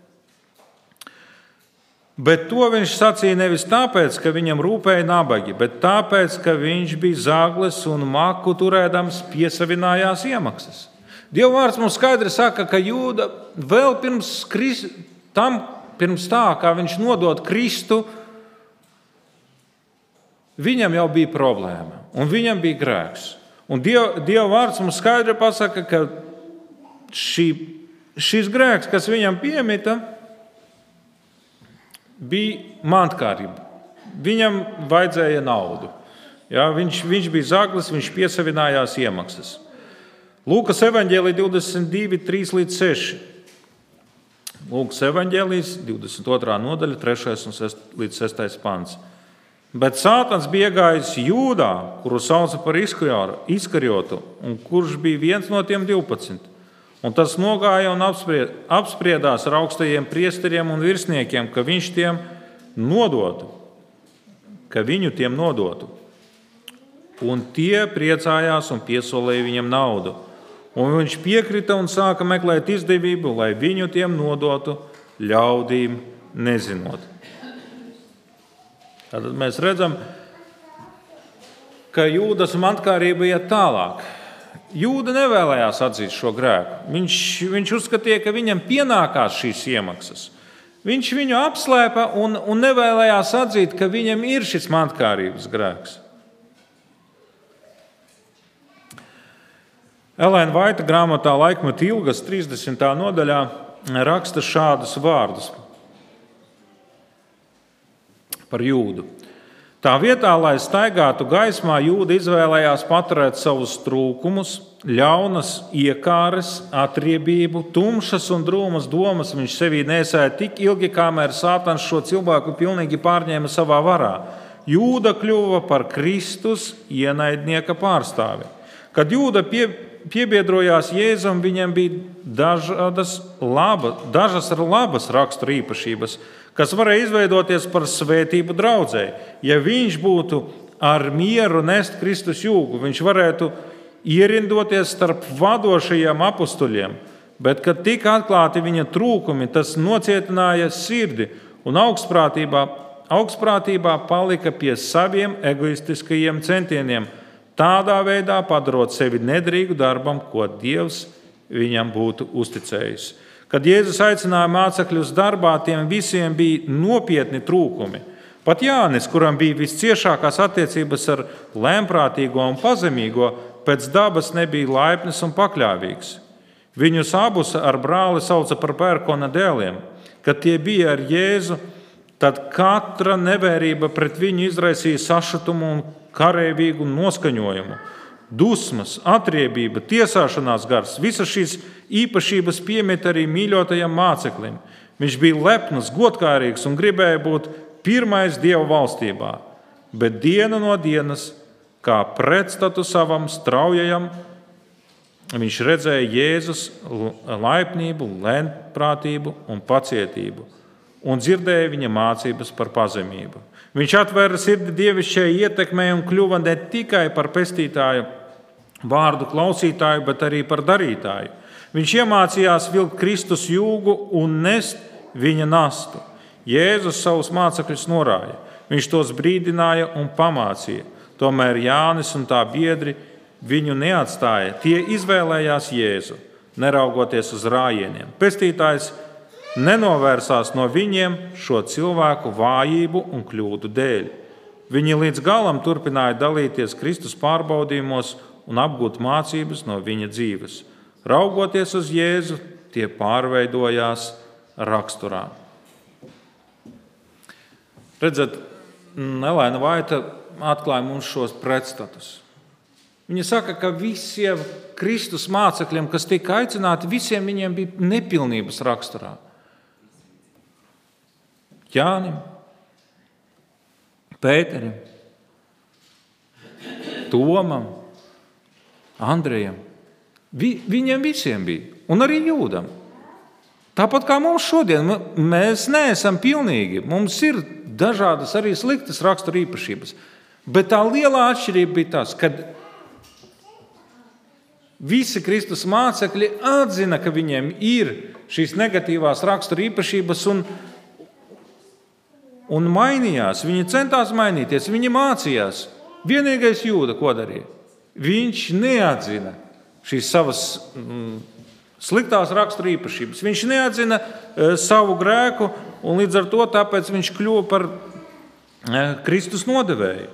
Bet to viņš sacīja nevis tāpēc, ka viņam rūpēja nabagi, bet tāpēc, ka viņš bija zāglis un maku turēdams piesavinājās iemaksas. Dieva vārds mums skaidri saka, ka Jūda vēl pirms tā, kā viņš nodod Kristu, viņam jau bija problēma un viņam bija grēks. Un Dieva vārds mums skaidri pasaka, ka šis grēks, kas viņam piemita, bija mantkārība. Viņam vajadzēja naudu. Ja, viņš bija zaglis, viņš piesavinājās iemaksas. Lūkas evaņģēlija 22, 3 līdz 6. Lūkas evaņģēlijas 22. nodaļa, 3. līdz 6. pants. Bet Sātans bija iegājis Jūdā, kuru sauca par Iskariotu, un kurš bija viens no tiem 12. Un tas nogāja un apspriedās ar augstajiem priesteriem un virsniekiem, ka viņš tiem nodotu, ka viņu tiem nodotu. Un tie priecājās un piesolīja viņam naudu. Un viņš piekrita un sāka meklēt izdevību, lai viņu tiem nodotu ļaudīm nezinot. Tad mēs redzam, ka Jūdas mantkārība iet tālāk. Jūda nevēlējās atzīt šo grēku. Viņš uzskatīja, ka viņam pienākās šīs iemaksas. Viņš viņu apslēpa un nevēlējās atzīt, ka viņam ir šis mantkārības grēks. Elēna Vaita grāmatā Laikmeta ilgas 30. nodaļā raksta šādus vārdus par Jūdu. Tā vietā, lai staigātu gaismā, Jūda izvēlējās paturēt savus trūkumus, ļaunas iekāres, atriebību, tumšas un drūmas domas viņš sevī nesēja tik ilgi, kamēr Sātans šo cilvēku pilnīgi pārņēma savā varā. Jūda kļuva par Kristus ienaidnieka pārstāvi. Kad Jūda piebiedrojās Jēzum, viņam bija dažas labas rakstura īpašības, kas varēja izveidoties par svētību draudzē. Ja viņš būtu ar mieru nest Kristus jūgu, viņš varētu ierindoties starp vadošajiem apustuļiem, bet, kad tika atklāti viņa trūkumi, tas nocietināja sirdi un augstprātībā palika pie saviem egoistiskajiem centieniem, tādā veidā padarot sevi nederīgu darbam, ko Dievs viņam būtu uzticējis. Kad Jēzus aicināja mācekļus darbā, tiem visiem bija nopietni trūkumi. Pat Jānis, kuram bija visciešākās attiecības ar lēmprātīgo un pazemīgo, pēc dabas nebija laipns un pakļāvīgs. Viņus abus ar brāli sauca par pērkona dēliem. Kad tie bija ar Jēzu, tad katra nevērība pret viņu izraisīja sašutumu un karavīgu noskaņojumu. Dusmas, atriebība, tiesāšanās gars, visas šīs īpašības piemīt arī mīļotajam māceklim. Viņš bija lepns, godkārīgs un gribēja būt pirmais Dieva valstībā, bet dienu no dienas, kā pretstatu savam straujajam, viņš redzēja Jēzus laipnību, lēnprātību un pacietību un dzirdēja viņa mācības par pazemību. Viņš atvēra sirdi dievišķai ietekmei un kļuva ne tikai par pestītāju vārdu klausītāju, bet arī par darītāju. Viņš iemācījās vilkt Kristus jūgu un nest viņa nastu. Jēzus savus mācekļus norāja. Viņš tos brīdināja un pamācīja. Tomēr Jānis un tā biedri viņu neatstāja. Tie izvēlējās Jēzu, neraugoties uz rājieniem. Pestītājs nenovērsās no viņiem šo cilvēku vājību un kļūdu dēļ. Viņi līdz galam turpināja dalīties Kristus pārbaudījumos un apgūt mācības no viņa dzīves. Raugoties uz Jēzu, tie pārveidojās raksturā. Redzat, Elēna Vaita atklāja mums šos pretstatus. Viņa saka, ka visiem Kristus mācekļiem, kas tika aicināti, visiem viņiem bija nepilnības raksturā. Jānim, Pēterim, Tomam, Andrejam. Viņiem visiem bija, un arī Jūdam. Tāpat kā mums šodien, mēs neesam pilnīgi. Mums ir dažādas arī sliktas rakstura īpašības. Bet tā lielā atšķirība bija tas, ka visi Kristus mācekļi atzina, ka viņiem ir šīs negatīvās rakstura īpašības un mainījās. Viņi centās mainīties, viņi mācījās. Vienīgais Jūda, ko darīja? Viņš neatzina šīs savas sliktās rakstura īpašības. Viņš neatzina savu grēku, un līdz ar to tāpēc viņš kļuva par Kristus nodevēju.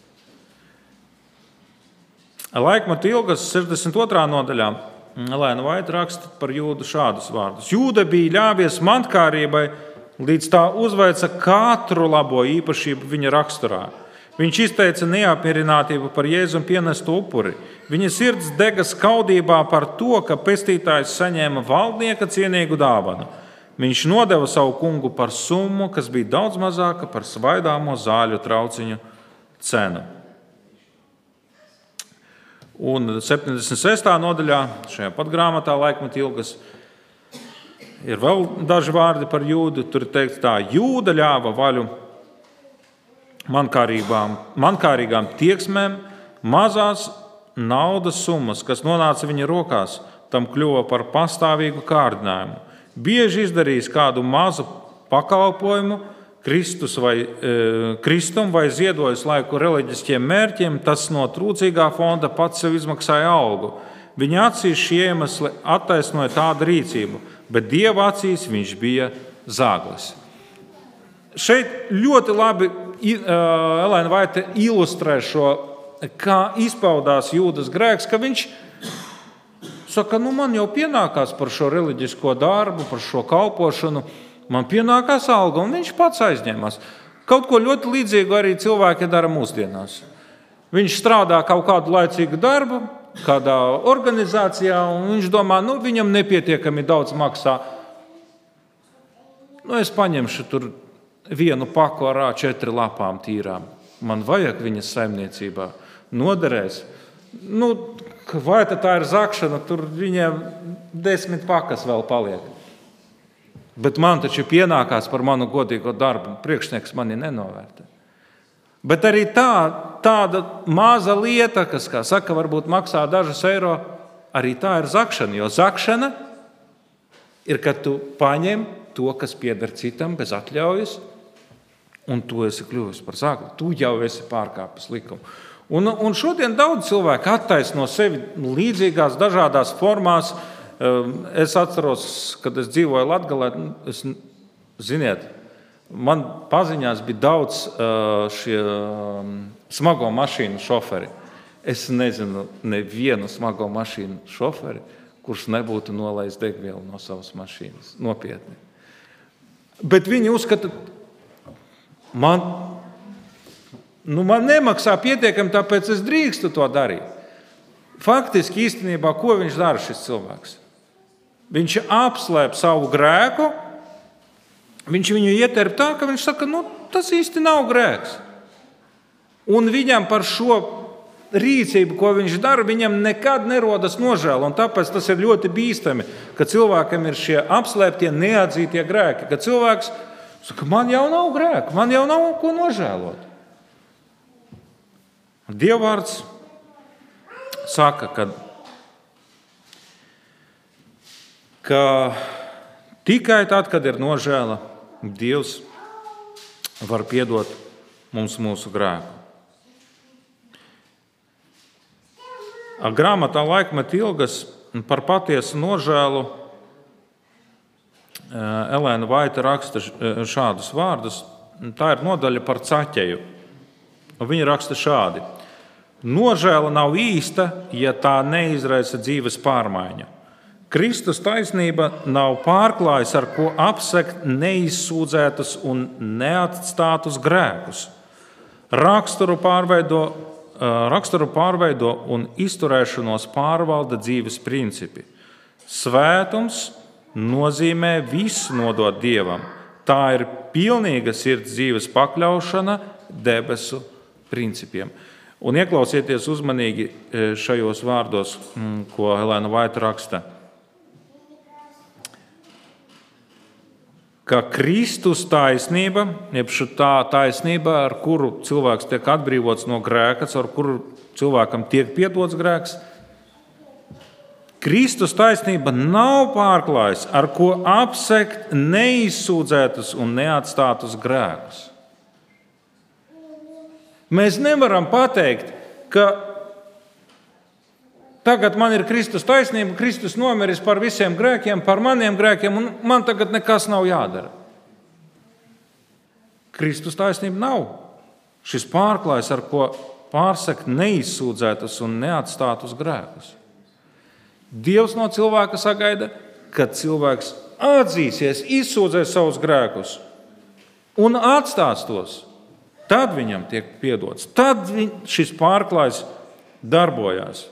Laikmeta ilgas 62. nodaļā Elēna Vaita raksta par Jūdu šādus vārdus. Jūda bija ļāvies mantkārībai, līdz tā uzveica katru labo īpašību viņa raksturā. Viņš izteica neapmierinātību par Jēzum pienestu upuri. Viņa sirds dega skaudībā par to, ka pestītājs saņēma valdnieka cienīgu dāvanu. Viņš nodeva savu kungu par summu, kas bija daudz mazāka par svaidāmo zāļu trauciņu cenu. Un 76. nodaļā, šajā pat grāmatā Laikmeta ilgas, ir vēl daži vārdi par Jūdu. Tur ir teikts tā: Jūda ļāva vaļu mankārīgām tieksmēm, mazās naudas summas, kas nonāca viņa rokās, tam kļuva par pastāvīgu kārdinājumu. Bieži izdarījis kādu mazu pakalpojumu Kristum vai ziedojis laiku reliģiskiem mērķiem, tas no trūcīgā fonda pats sev izmaksāja algu. Viņa acīs šie iemesli attaisnoja tādu rīcību, bet Dieva acīs viņš bija zāglis. Šeit ļoti labi Elēna Vaita ilustrē šo, kā izpaudās Jūdas grēks, ka viņš saka, man jau pienākās par šo reliģisko darbu, par šo kalpošanu, man pienākās alga, un viņš pats aizņēmās. Kaut ko ļoti līdzīgu arī cilvēki dara mūsdienās. Viņš strādā kaut kādu laicīgu darbu, kādā organizācijā, un viņš domā, viņam nepietiekami daudz maksā. Es paņemšu tur vienu paku ar A4 lapām tīrām. Man vajag viņas saimniecībā. Noderēs. Vai tā ir zakšana, tur viņiem 10 pakas vēl paliek. Bet man taču pienākās par manu godīgo darbu. Priekšnieks mani nenovērtē. Bet arī tāda maza lieta, kas, kā saka, varbūt maksā dažus eiro, arī tā ir zakšana. Jo zakšana ir, kad tu paņem to, kas pieder citam bez atļaujas, un tu esi kļuvis par zāgli. Tu jau esi pārkāpis likumu. Un šodien daudz cilvēku attaisno sevi līdzīgās dažādās formās. Es atceros, kad es dzīvoju Latgalē, ziniet, man paziņās bija daudz šie smago mašīnu šoferi. Es nezinu nevienu smago mašīnu šoferi, kurš nebūtu nolaists degvielu no savas mašīnas. Nopietni. Bet viņi uzskata, man nemaksā pietiekami, tāpēc es drīkstu to darīt. Faktiski īstenībā, ko viņš dara šis cilvēks? Viņš apslēp savu grēku, viņš viņu ieterp tā, ka viņš saka, tas īsti nav grēks. Un viņam par šo rīcību, ko viņš dara, viņam nekad nerodas nožēla. Un tāpēc tas ir ļoti bīstami, ka cilvēkam ir šie apslēptie, neatzītie grēki. Kad cilvēks saka, man jau nav grēku, man jau nav ko nožēlot. Dievvvārds saka, ka tikai tad, kad ir nožēla, Dievs var piedot mums mūsu grēku. Grāmatā Laikmeta ilgas par patiesu nožēlu Elēna Vaita raksta šādus vārdus. Tā ir nodaļa par caķeju. Viņa raksta šādi: Nožēla nav īsta, ja tā neizraisa dzīves pārmaiņu. Kristus taisnība nav pārklājis, ar ko apsekt neizsūdzētus un neatstātus grēkus. Raksturu pārveido un izturēšanos pārvalda dzīves principi. Svētums nozīmē visu nodot Dievam. Tā ir pilnīga sirds dzīves pakļaušana debesu principiem. Un ieklausieties uzmanīgi šajos vārdos, ko Elēna Vaita raksta. Ka Kristus taisnība, jeb tā taisnība, ar kuru cilvēks tiek atbrīvots no grēka, ar kuru cilvēkam tiek piedots grēks, Kristus taisnība nav pārklājis, ar ko apsekt neizsūdzētus un neatstātus grēkus. Mēs nevaram pateikt, ka tagad man ir Kristus taisnība, Kristus nomiris par visiem grēkiem, par maniem grēkiem, un man tagad nekas nav jādara. Kristus taisnība nav šis pārklājs, ar ko pārsekt neizsūdzētus un neatstātus grēkus. Dievs no cilvēka sagaida, kad cilvēks atzīsies, izsūdzēs savus grēkus un atstās tos. Tad viņam tiek piedots. Tad šis pārklājs darbojās.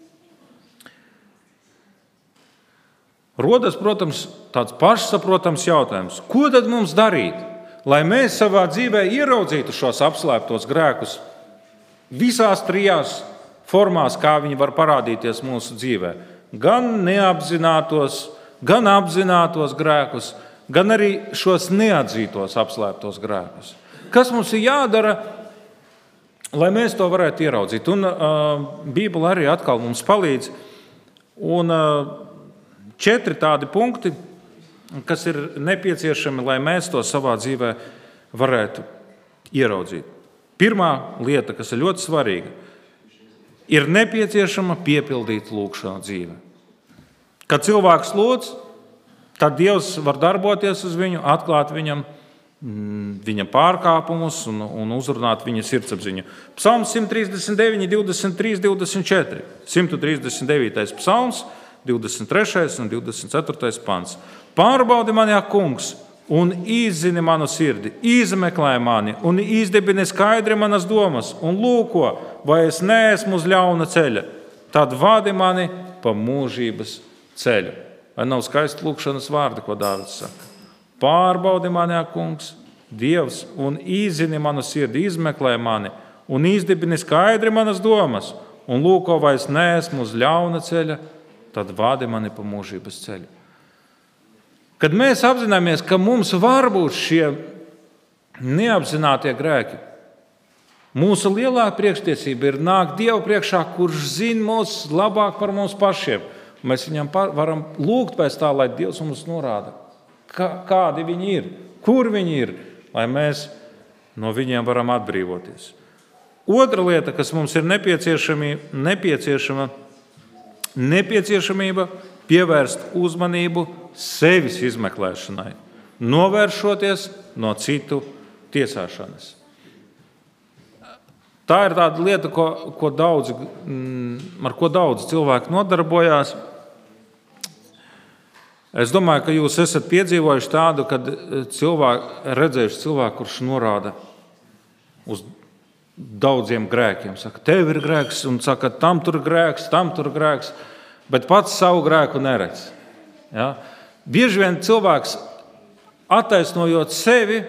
Rodas, protams, tāds pašsaprotams jautājums. Ko tad mums darīt, lai mēs savā dzīvē ieraudzītu šos apslēptos grēkus visās trijās formās, kā viņi var parādīties mūsu dzīvē. Gan neapzinātos, gan apzinātos grēkus, gan arī šos neatzītos apslēptos grēkus. Kas mums ir jādara, lai mēs to varētu ieraudzīt? Un Bībele arī atkal mums palīdz. Un 4 tādi punkti, kas ir nepieciešami, lai mēs to savā dzīvē varētu ieraudzīt. Pirmā lieta, kas ir ļoti svarīga, ir nepieciešama piepildīt lūgšanu dzīve. Kad cilvēks lūdz, tad Dievs var darboties uz viņu, atklāt viņam pārkāpumus un uzrunāt viņa sirdsapziņu. Psalms 139, 23, 24. 139. psalms, 23. un 24. pants. Pārbaudi mani, ak, kungs, un izzini manu sirdi, izmeklē mani un izdibini skaidri manas domas un lūko, vai es neesmu uz ļauna ceļa. Tad vadi mani pa mūžības ceļu. Vai nav skaisti lūkšanas vārdi, ko Dāvids saka? Pārbaudi mani, ak, kungs, Dievs, un izzini manu sirdi, izmeklē mani un izdibini skaidri manas domas un lūko, vai es neesmu uz ļauna ceļa, tad vadi mani pa mūžības ceļu. Kad mēs apzināmies, ka mums var būt šie neapzinātie grēki, mūsu lielākā priekštiesība ir nākt Dievu priekšā, kurš zina mūs labāk par mums pašiem. Mēs viņam varam lūgt pēc tā, lai Dievs mums norāda, kādi viņi ir, kur viņi ir, lai mēs no viņiem varam atbrīvoties. Otra lieta, kas mums ir nepieciešamība pievērst uzmanību sevis izmeklēšanai, novēršoties no citu tiesāšanas. Tā ir tāda lieta, ar ko daudz cilvēku nodarbojās. Es domāju, ka jūs esat piedzīvojuši tādu, kad redzējuši cilvēku, kurš norāda uz daudziem grēkiem. Saka, tev ir grēks, un saka, tam tur grēks, bet pats savu grēku neredz. Ja? Bieži vien cilvēks, attaisnojot sevi,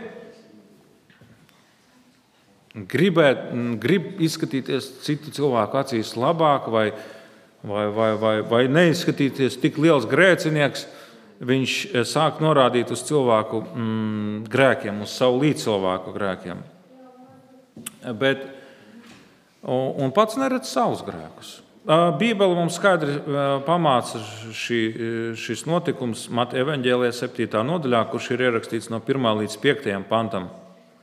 grib izskatīties citu cilvēku acīs labāk vai neizskatīties tik liels grēcinieks, viņš sāk norādīt uz cilvēku grēkiem, uz savu līdzcilvēku grēkiem. Un pats neredz savus grēkus. Bībele mums skaidri pamāca šis notikums Mateja evaņģēlijā 7. nodaļā, kurš ir ierakstīts no 1. līdz 5. pantam.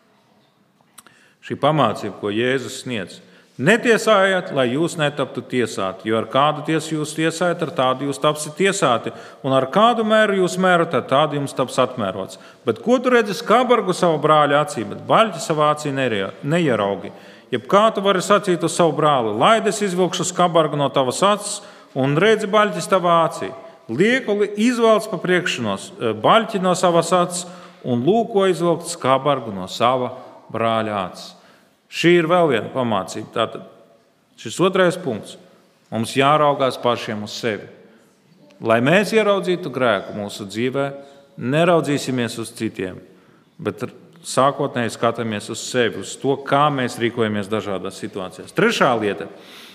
Šī pamācība, ko Jēzus sniedz. Netiesājiet, lai jūs netaptu tiesāti, jo ar kādu tiesu jūs tiesājat, ar tādu jūs tapsiet tiesāti, un ar kādu mēru jūs mērat, ar tādu jums taps atmērots. Bet ko tu redzi skabargu savu brāļa acī, bet baļķi savā acī neieraugi? Jeb kā tu vari sacīt uz savu brāli, laid es izvilkšu skabargu no tavas acis un redzi baļķis tavā acī. Liekuli izvelc pa priekšanos baļķi no savas acis un lūko izvilkt skabargu no sava brāļa acis. Šī ir vēl viena pamācība. Tātad šis otrais punkts. Mums jāraugās pašiem uz sevi. Lai mēs ieraudzītu grēku mūsu dzīvē, neraudzīsimies uz citiem, bet sākotnēji skatāmies uz sevi, uz to, kā mēs rīkojamies dažādās situācijās. Trešā lieta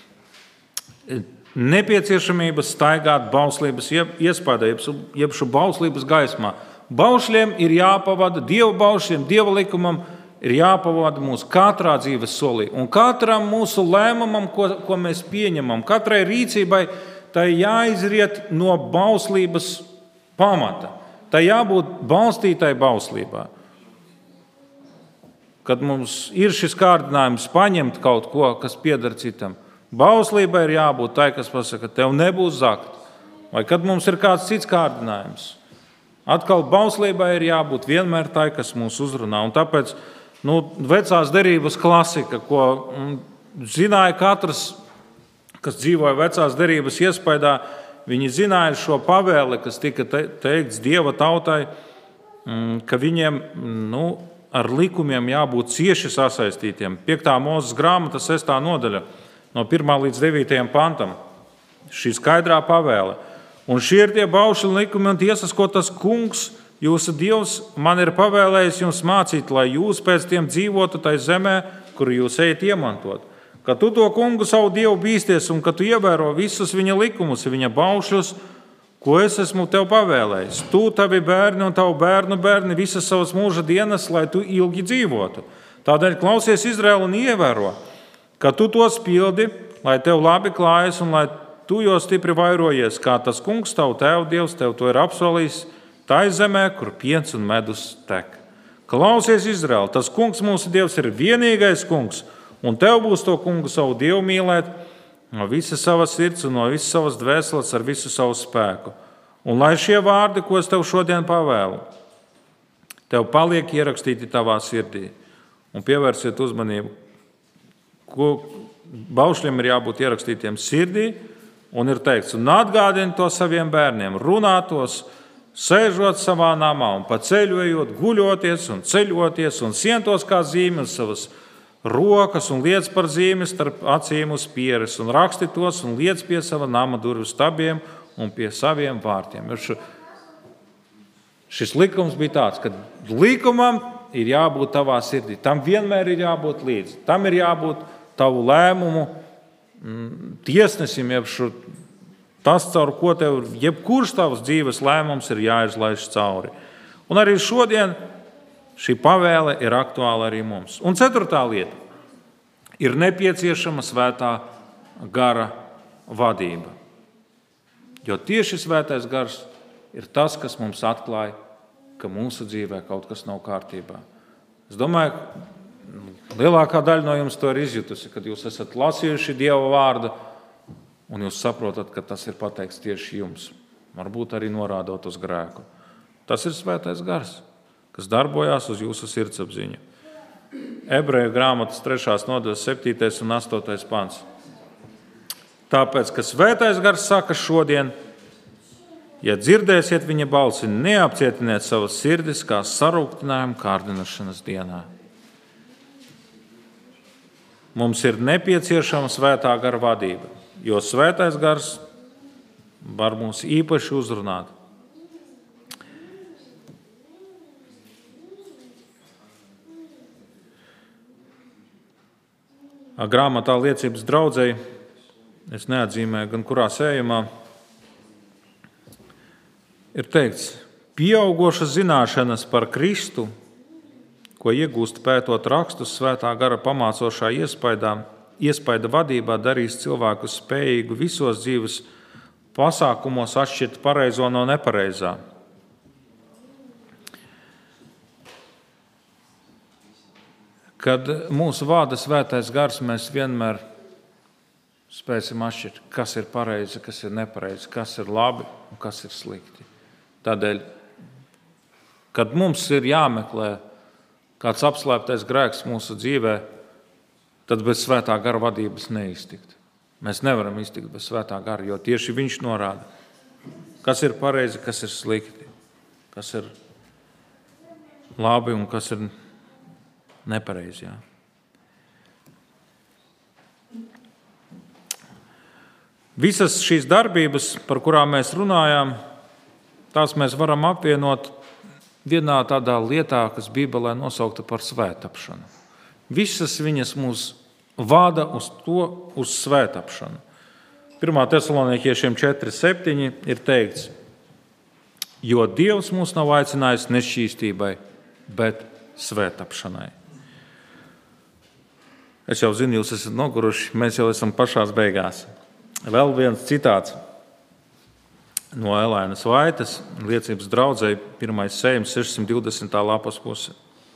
– nepieciešamība staigāt bauslības iespējā, jeb šo bauslības gaismā. Baušļiem ir jāpavada, Dieva baušļiem, Dieva likumam ir jāpavada mūsu katrā dzīves solī. Un katram mūsu lēmumam, ko mēs pieņemam, katrai rīcībai, tai jāizriet no bauslības pamata. Tai jābūt balstītai bauslībā. Kad mums ir šis kārdinājums paņemt kaut ko, kas pieder citam, bauslībai ir jābūt tai, kas pasaka, tev nebūs zakt. Vai kad mums ir kāds cits kārdinājums, atkal bauslībai ir jābūt vienmēr tai, kas mūs uzrunā. Un tāpēc vecās derības klasika, ko zināja katrs, kas dzīvoja vecās derības iespējā, viņi zināja šo pavēli, kas tika teikts Dieva tautai, ka viņiem ar likumiem jābūt cieši sasaistītiem. 5. Mūzes grāmata 6. nodaļa no 1. līdz 9. pantam. Šī skaidrā pavēle. Un šie ir tie baušļi likumi un tiesas, ko tas kungs, jūsu Dievs, man ir pavēlējis jums mācīt, lai jūs pēc tiem dzīvotu tai zemē, kuru jūs ejat iemantot. ka tu to kungu savu Dievu bīsties un ka tu ievēro visus viņa likumus, viņa baušļus, ko es esmu tev pavēlējis. Tu, tavi bērni un tavu bērnu bērni visas savas mūža dienas, lai tu ilgi dzīvotu. Tādēļ klausies Izraēlu un ievēro, ka tu tos pildi, lai tev labi klājas un lai tu jau stipri vairojies, kā tas kungs, tavu tēvu Dievs, tev to ir apsolījis, tai zemē, kur piens un medus tek. Klausies Izraēlu, tas kungs mūsu Dievs ir vienīgais kungs, un tev būs to kungu savu Dievu mīlēt no visas savas sirds un no visas savas dvēseles ar visu savu spēku. Un lai šie vārdi, ko es tev šodien pavēlu, tev paliek ierakstīti tavā sirdī. Un pievērsiet uzmanību, ko baušļiem ir jābūt ierakstītiem sirdī, un ir teikts, un atgādini to saviem bērniem, runātos, sēžot savā namā un pa ceļu ejot, guļoties un ceļoties un sientos kā zīmi uz savas rokas un liec par zīmi starp acīm uz pieres un raksti tos un liec pie sava nama durvju stabiem un pie saviem vārtiem. Šis likums bija tāds, ka likumam ir jābūt tavā sirdī. Tam vienmēr ir jābūt līdzi. Tam ir jābūt tavu lēmumu tiesnesim, tas, caur ko tev jebkurš tavs dzīves lēmums ir jāizlaiž cauri. Un arī šodien šī pavēle ir aktuāla arī mums. Un 4. lieta ir nepieciešama svētā gara vadība. Jo tieši svētais gars ir tas, kas mums atklāja, ka mūsu dzīvē kaut kas nav kārtībā. Es domāju, lielākā daļa no jums to ir izjutusi, kad jūs esat lasījuši Dieva vārdu un jūs saprotat, ka tas ir pateikts tieši jums. Varbūt arī norādot uz grēku. Tas ir svētais gars, kas darbojās uz jūsu sirdsapziņu. Ebreju grāmatas 3. nodaļas 7. un 8. pants. Tāpēc, ka svētais gars saka šodien, ja dzirdēsiet viņa balsi, neapcietiniet savas sirdis kā sarūktinājumu kārdināšanas dienā. Mums ir nepieciešama svētā gara vadība, jo svētais gars var mūs īpaši uzrunāt. Grāmatā liecības draudzei, es neatzīmēju, gan kurā sējumā, ir teikts, pieaugošas zināšanas par Kristu, ko iegūst pētot rakstus, svētā gara pamācošā iespaida vadībā darīs cilvēku spējīgu visos dzīves pasākumos atšķirt pareizo no nepareizā. Kad mūsu vada svētais gars, mēs vienmēr spēsim atšķirt, kas ir pareizi, kas ir nepareizi, kas ir labi un kas ir slikti. Tādēļ, kad mums ir jāmeklē kāds apslēptais grēks mūsu dzīvē, tad bez svētā gara vadības neiztikt. Mēs nevaram iztikt bez svētā gara, jo tieši viņš norāda, kas ir pareizi, kas ir slikti, kas ir labi un kas ir nepareizi. Jā. Visas šīs darbības, par kurām mēs runājām, tās mēs varam apvienot vienā tādā lietā, kas Bībelē nosaukta par svētapšanu. Visas viņas mūs vada uz svētapšanu. 1. Tesaloniekiešiem 4:7 ir teikts, jo Dievs mūs nav aicinājis nešķīstībai, bet svētapšanai. Es jau zinu, jūs esat noguruši, mēs jau esam pašās beigās. Vēl viens citāts no Elēnas Vaitas, liecības draudzei, 1. sējums, 620. lapas puse.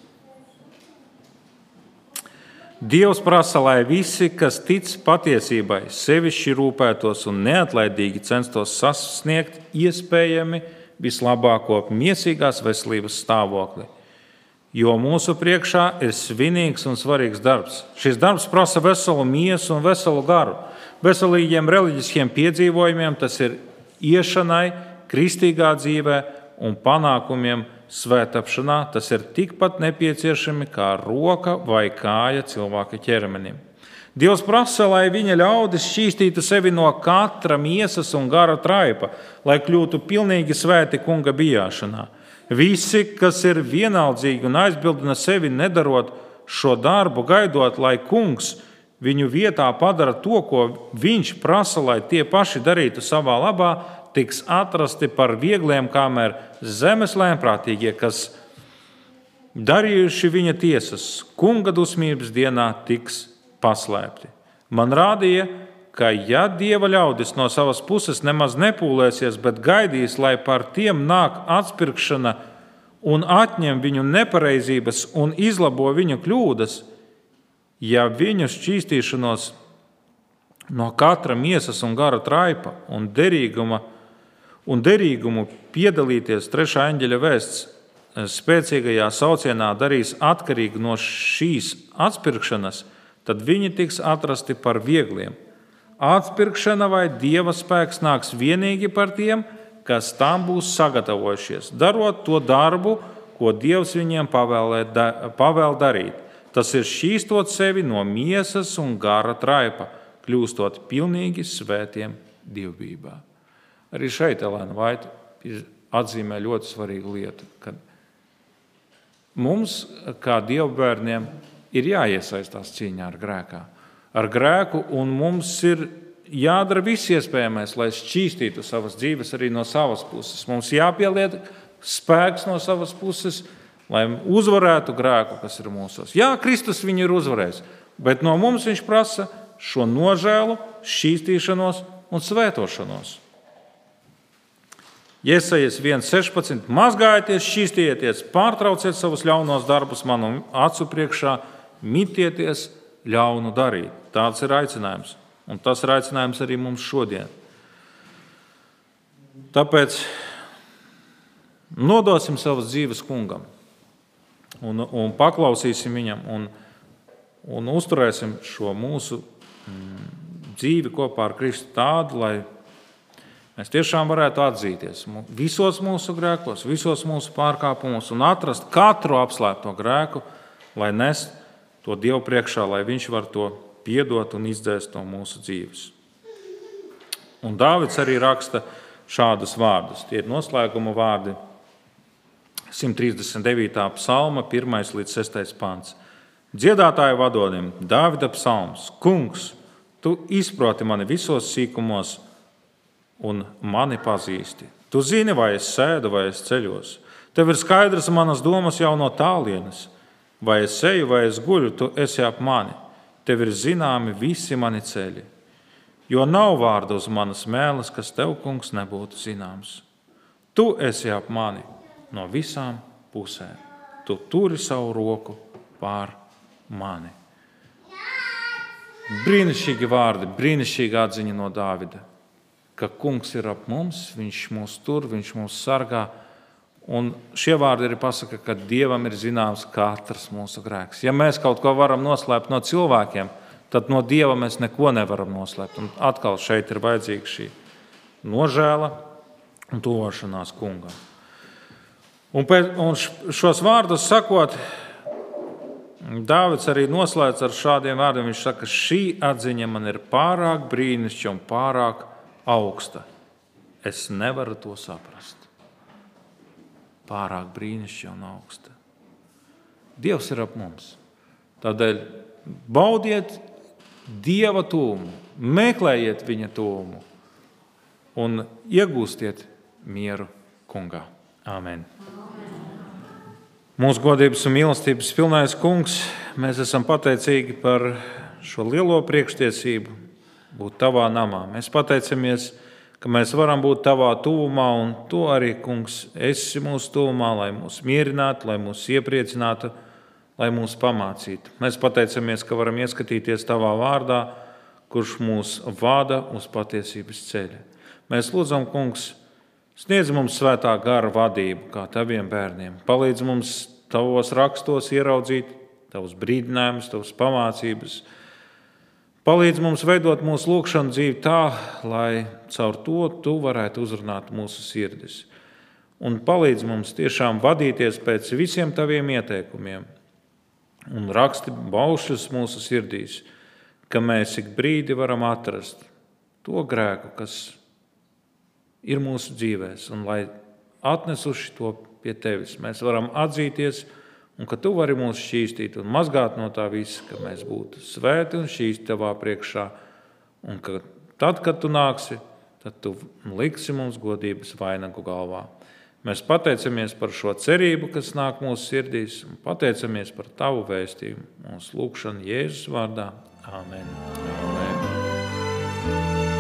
Dievs prasa, lai visi, kas tic patiesībai, sevišķi rūpētos un neatlaidīgi censtos sasniegt iespējami vislabāko miesīgās veselības stāvokli. Jo mūsu priekšā ir svinīgs un svarīgs darbs. Šis darbs prasa veselu miesu un veselu garu. Veselīgiem reliģiskiem piedzīvojumiem tas ir iešanai, kristīgā dzīvē un panākumiem svētapšanā. Tas ir tikpat nepieciešami kā roka vai kāja cilvēka ķermenim. Dievs prasa, lai viņa ļaudis šķīstītu sevi no katra miesas un gara traipa, lai kļūtu pilnīgi svēti kunga bijāšanā. Visi, kas ir vienaldzīgi un aizbildina sevi nedarot šo darbu, gaidot, lai kungs viņu vietā padara to, ko viņš prasa, lai tie paši darītu savā labā, tiks atrasti par viegliem, kamēr zemes lēnprātīgie, kas darījuši viņa tiesas, kunga dusmības dienā tiks paslēpti. Man rādīja, ka ja Dieva ļaudis no savas puses nemaz nepūlēsies, bet gaidīs, lai par tiem nāk atpirkšana un atņem viņu nepareizības un izlabo viņu kļūdas, ja viņu šķīstīšanos no katra miesas un gara traipa un derīgumu piedalīties trešā eņģeļa vēsts spēcīgajā saucienā darīs atkarīgi no šīs atpirkšanas, tad viņi tiks atrasti par viegliem. Atpirkšana vai Dieva spēks nāks vienīgi par tiem, kas tam būs sagatavojušies, darot to darbu, ko Dievs viņiem pavēl darīt. Tas ir šķīstot sevi no miesas un gara traipa, kļūstot pilnīgi svētiem dievbijā. Arī šeit Elēna Vaita atzīmē ļoti svarīgu lietu, ka mums, kā dievbērniem, ir jāiesaistās cīņā ar grēku, un mums ir jādara viss iespējamais, lai šķīstītu savas dzīves arī no savas puses. Mums jāpieliet spēks no savas puses, lai uzvarētu grēku, kas ir mūsos. Jā, Kristus viņu ir uzvarējis, bet no mums viņš prasa šo nožēlu, šķīstīšanos un svētošanos. Jesajas 1,16. Mazgājieties, šķīstieties, pārtrauciet savus ļaunos darbus manu acu priekšā, mitieties ļaunu darīt. Tāds ir aicinājums. Un tas ir aicinājums arī mums šodien. Tāpēc nodosim savas dzīves kungam un paklausīsim viņam un uzturēsim šo mūsu dzīvi kopā ar Kristu tādu, lai mēs tiešām varētu atzīties visos mūsu grēkos, visos mūsu pārkāpumos un atrast katru apslēpto grēku, lai nes to Dievu priekšā, lai viņš var to piedot un izdzēst no mūsu dzīves. Un Dāvids arī raksta šādus vārdus. Tie ir noslēguma vārdi 139. psalma, 1. līdz 6. pants. Dziedātāju vadonim, Dāvida psalms. Kungs, tu izproti mani visos sīkumos un mani pazīsti. Tu zini, vai es sēdu, vai es ceļos. Tev ir skaidrs manas domas jau no tālienes. Vai es eju, vai es guļu, tu esi ap mani. Tev ir zināmi visi mani ceļi. Jo nav vārda uz manas mēles, kas tev, kungs, nebūtu zināms. Tu esi ap mani no visām pusēm. Tu turi savu roku pār mani. Brīnišķīgi vārdi, brīnišķīga atziņa no Dāvida, ka kungs ir ap mums, viņš mūs tur, viņš mūs sargā. Un šie vārdi arī pasaka, ka Dievam ir zināms katrs mūsu grēks. Ja mēs kaut ko varam noslēpt no cilvēkiem, tad no Dieva mēs neko nevaram noslēpt. Un atkal šeit ir vajadzīga šī nožēla un tuvošanās kungam. Un šos vārdus sakot, Dāvids arī noslēdz ar šādiem vārdiem. Viņš saka, šī atziņa man ir pārāk brīnišķīga un pārāk augsta. Es nevaru to saprast. Pārāk brīnišķīga un augsta. Dievs ir ap mums. Tādēļ baudiet Dieva tūmu, meklējiet viņa tūmu un iegūstiet mieru kungā. Āmen. Mūsu godības un mīlestības pilnais kungs, mēs esam pateicīgi par šo lielo priekštiesību būt tavā namā. Mēs pateicamies, ka mēs varam būt tavā tuvumā, un tu arī, kungs, esi mūsu tuvumā, lai mūs mierinātu, lai mūs iepriecinātu, lai mūs pamācītu. Mēs pateicamies, ka varam ieskatīties tavā vārdā, kurš mūs vada uz patiesības ceļa. Mēs lūdzam, kungs, sniedz mums svētā gara vadību kā taviem bērniem. Palīdz mums tavos rakstos ieraudzīt tavus brīdinājumus, tavas pamācības. Palīdz mums veidot mūsu lūgšanu dzīvi tā, lai caur to tu varētu uzrunāt mūsu sirdis. Un palīdz mums tiešām vadīties pēc visiem taviem ieteikumiem un raksti baušļus mūsu sirdīs, ka mēs ik brīdi varam atrast to grēku, kas ir mūsu dzīvēs, un lai atnesuši to pie tevis, mēs varam atzīties un ka tu vari mūs šķīstīt un mazgāt no tā visa, ka mēs būtu svēti un šķīsti tavā priekšā, un ka tad, kad tu nāksi, tad tu liksi mums godības vainagu galvā. Mēs pateicamies par šo cerību, kas nāk mūsu sirdīs, un pateicamies par tavu vēstījumu. Mūsu lūgšanu Jēzus vārdā. Āmen. Āmen.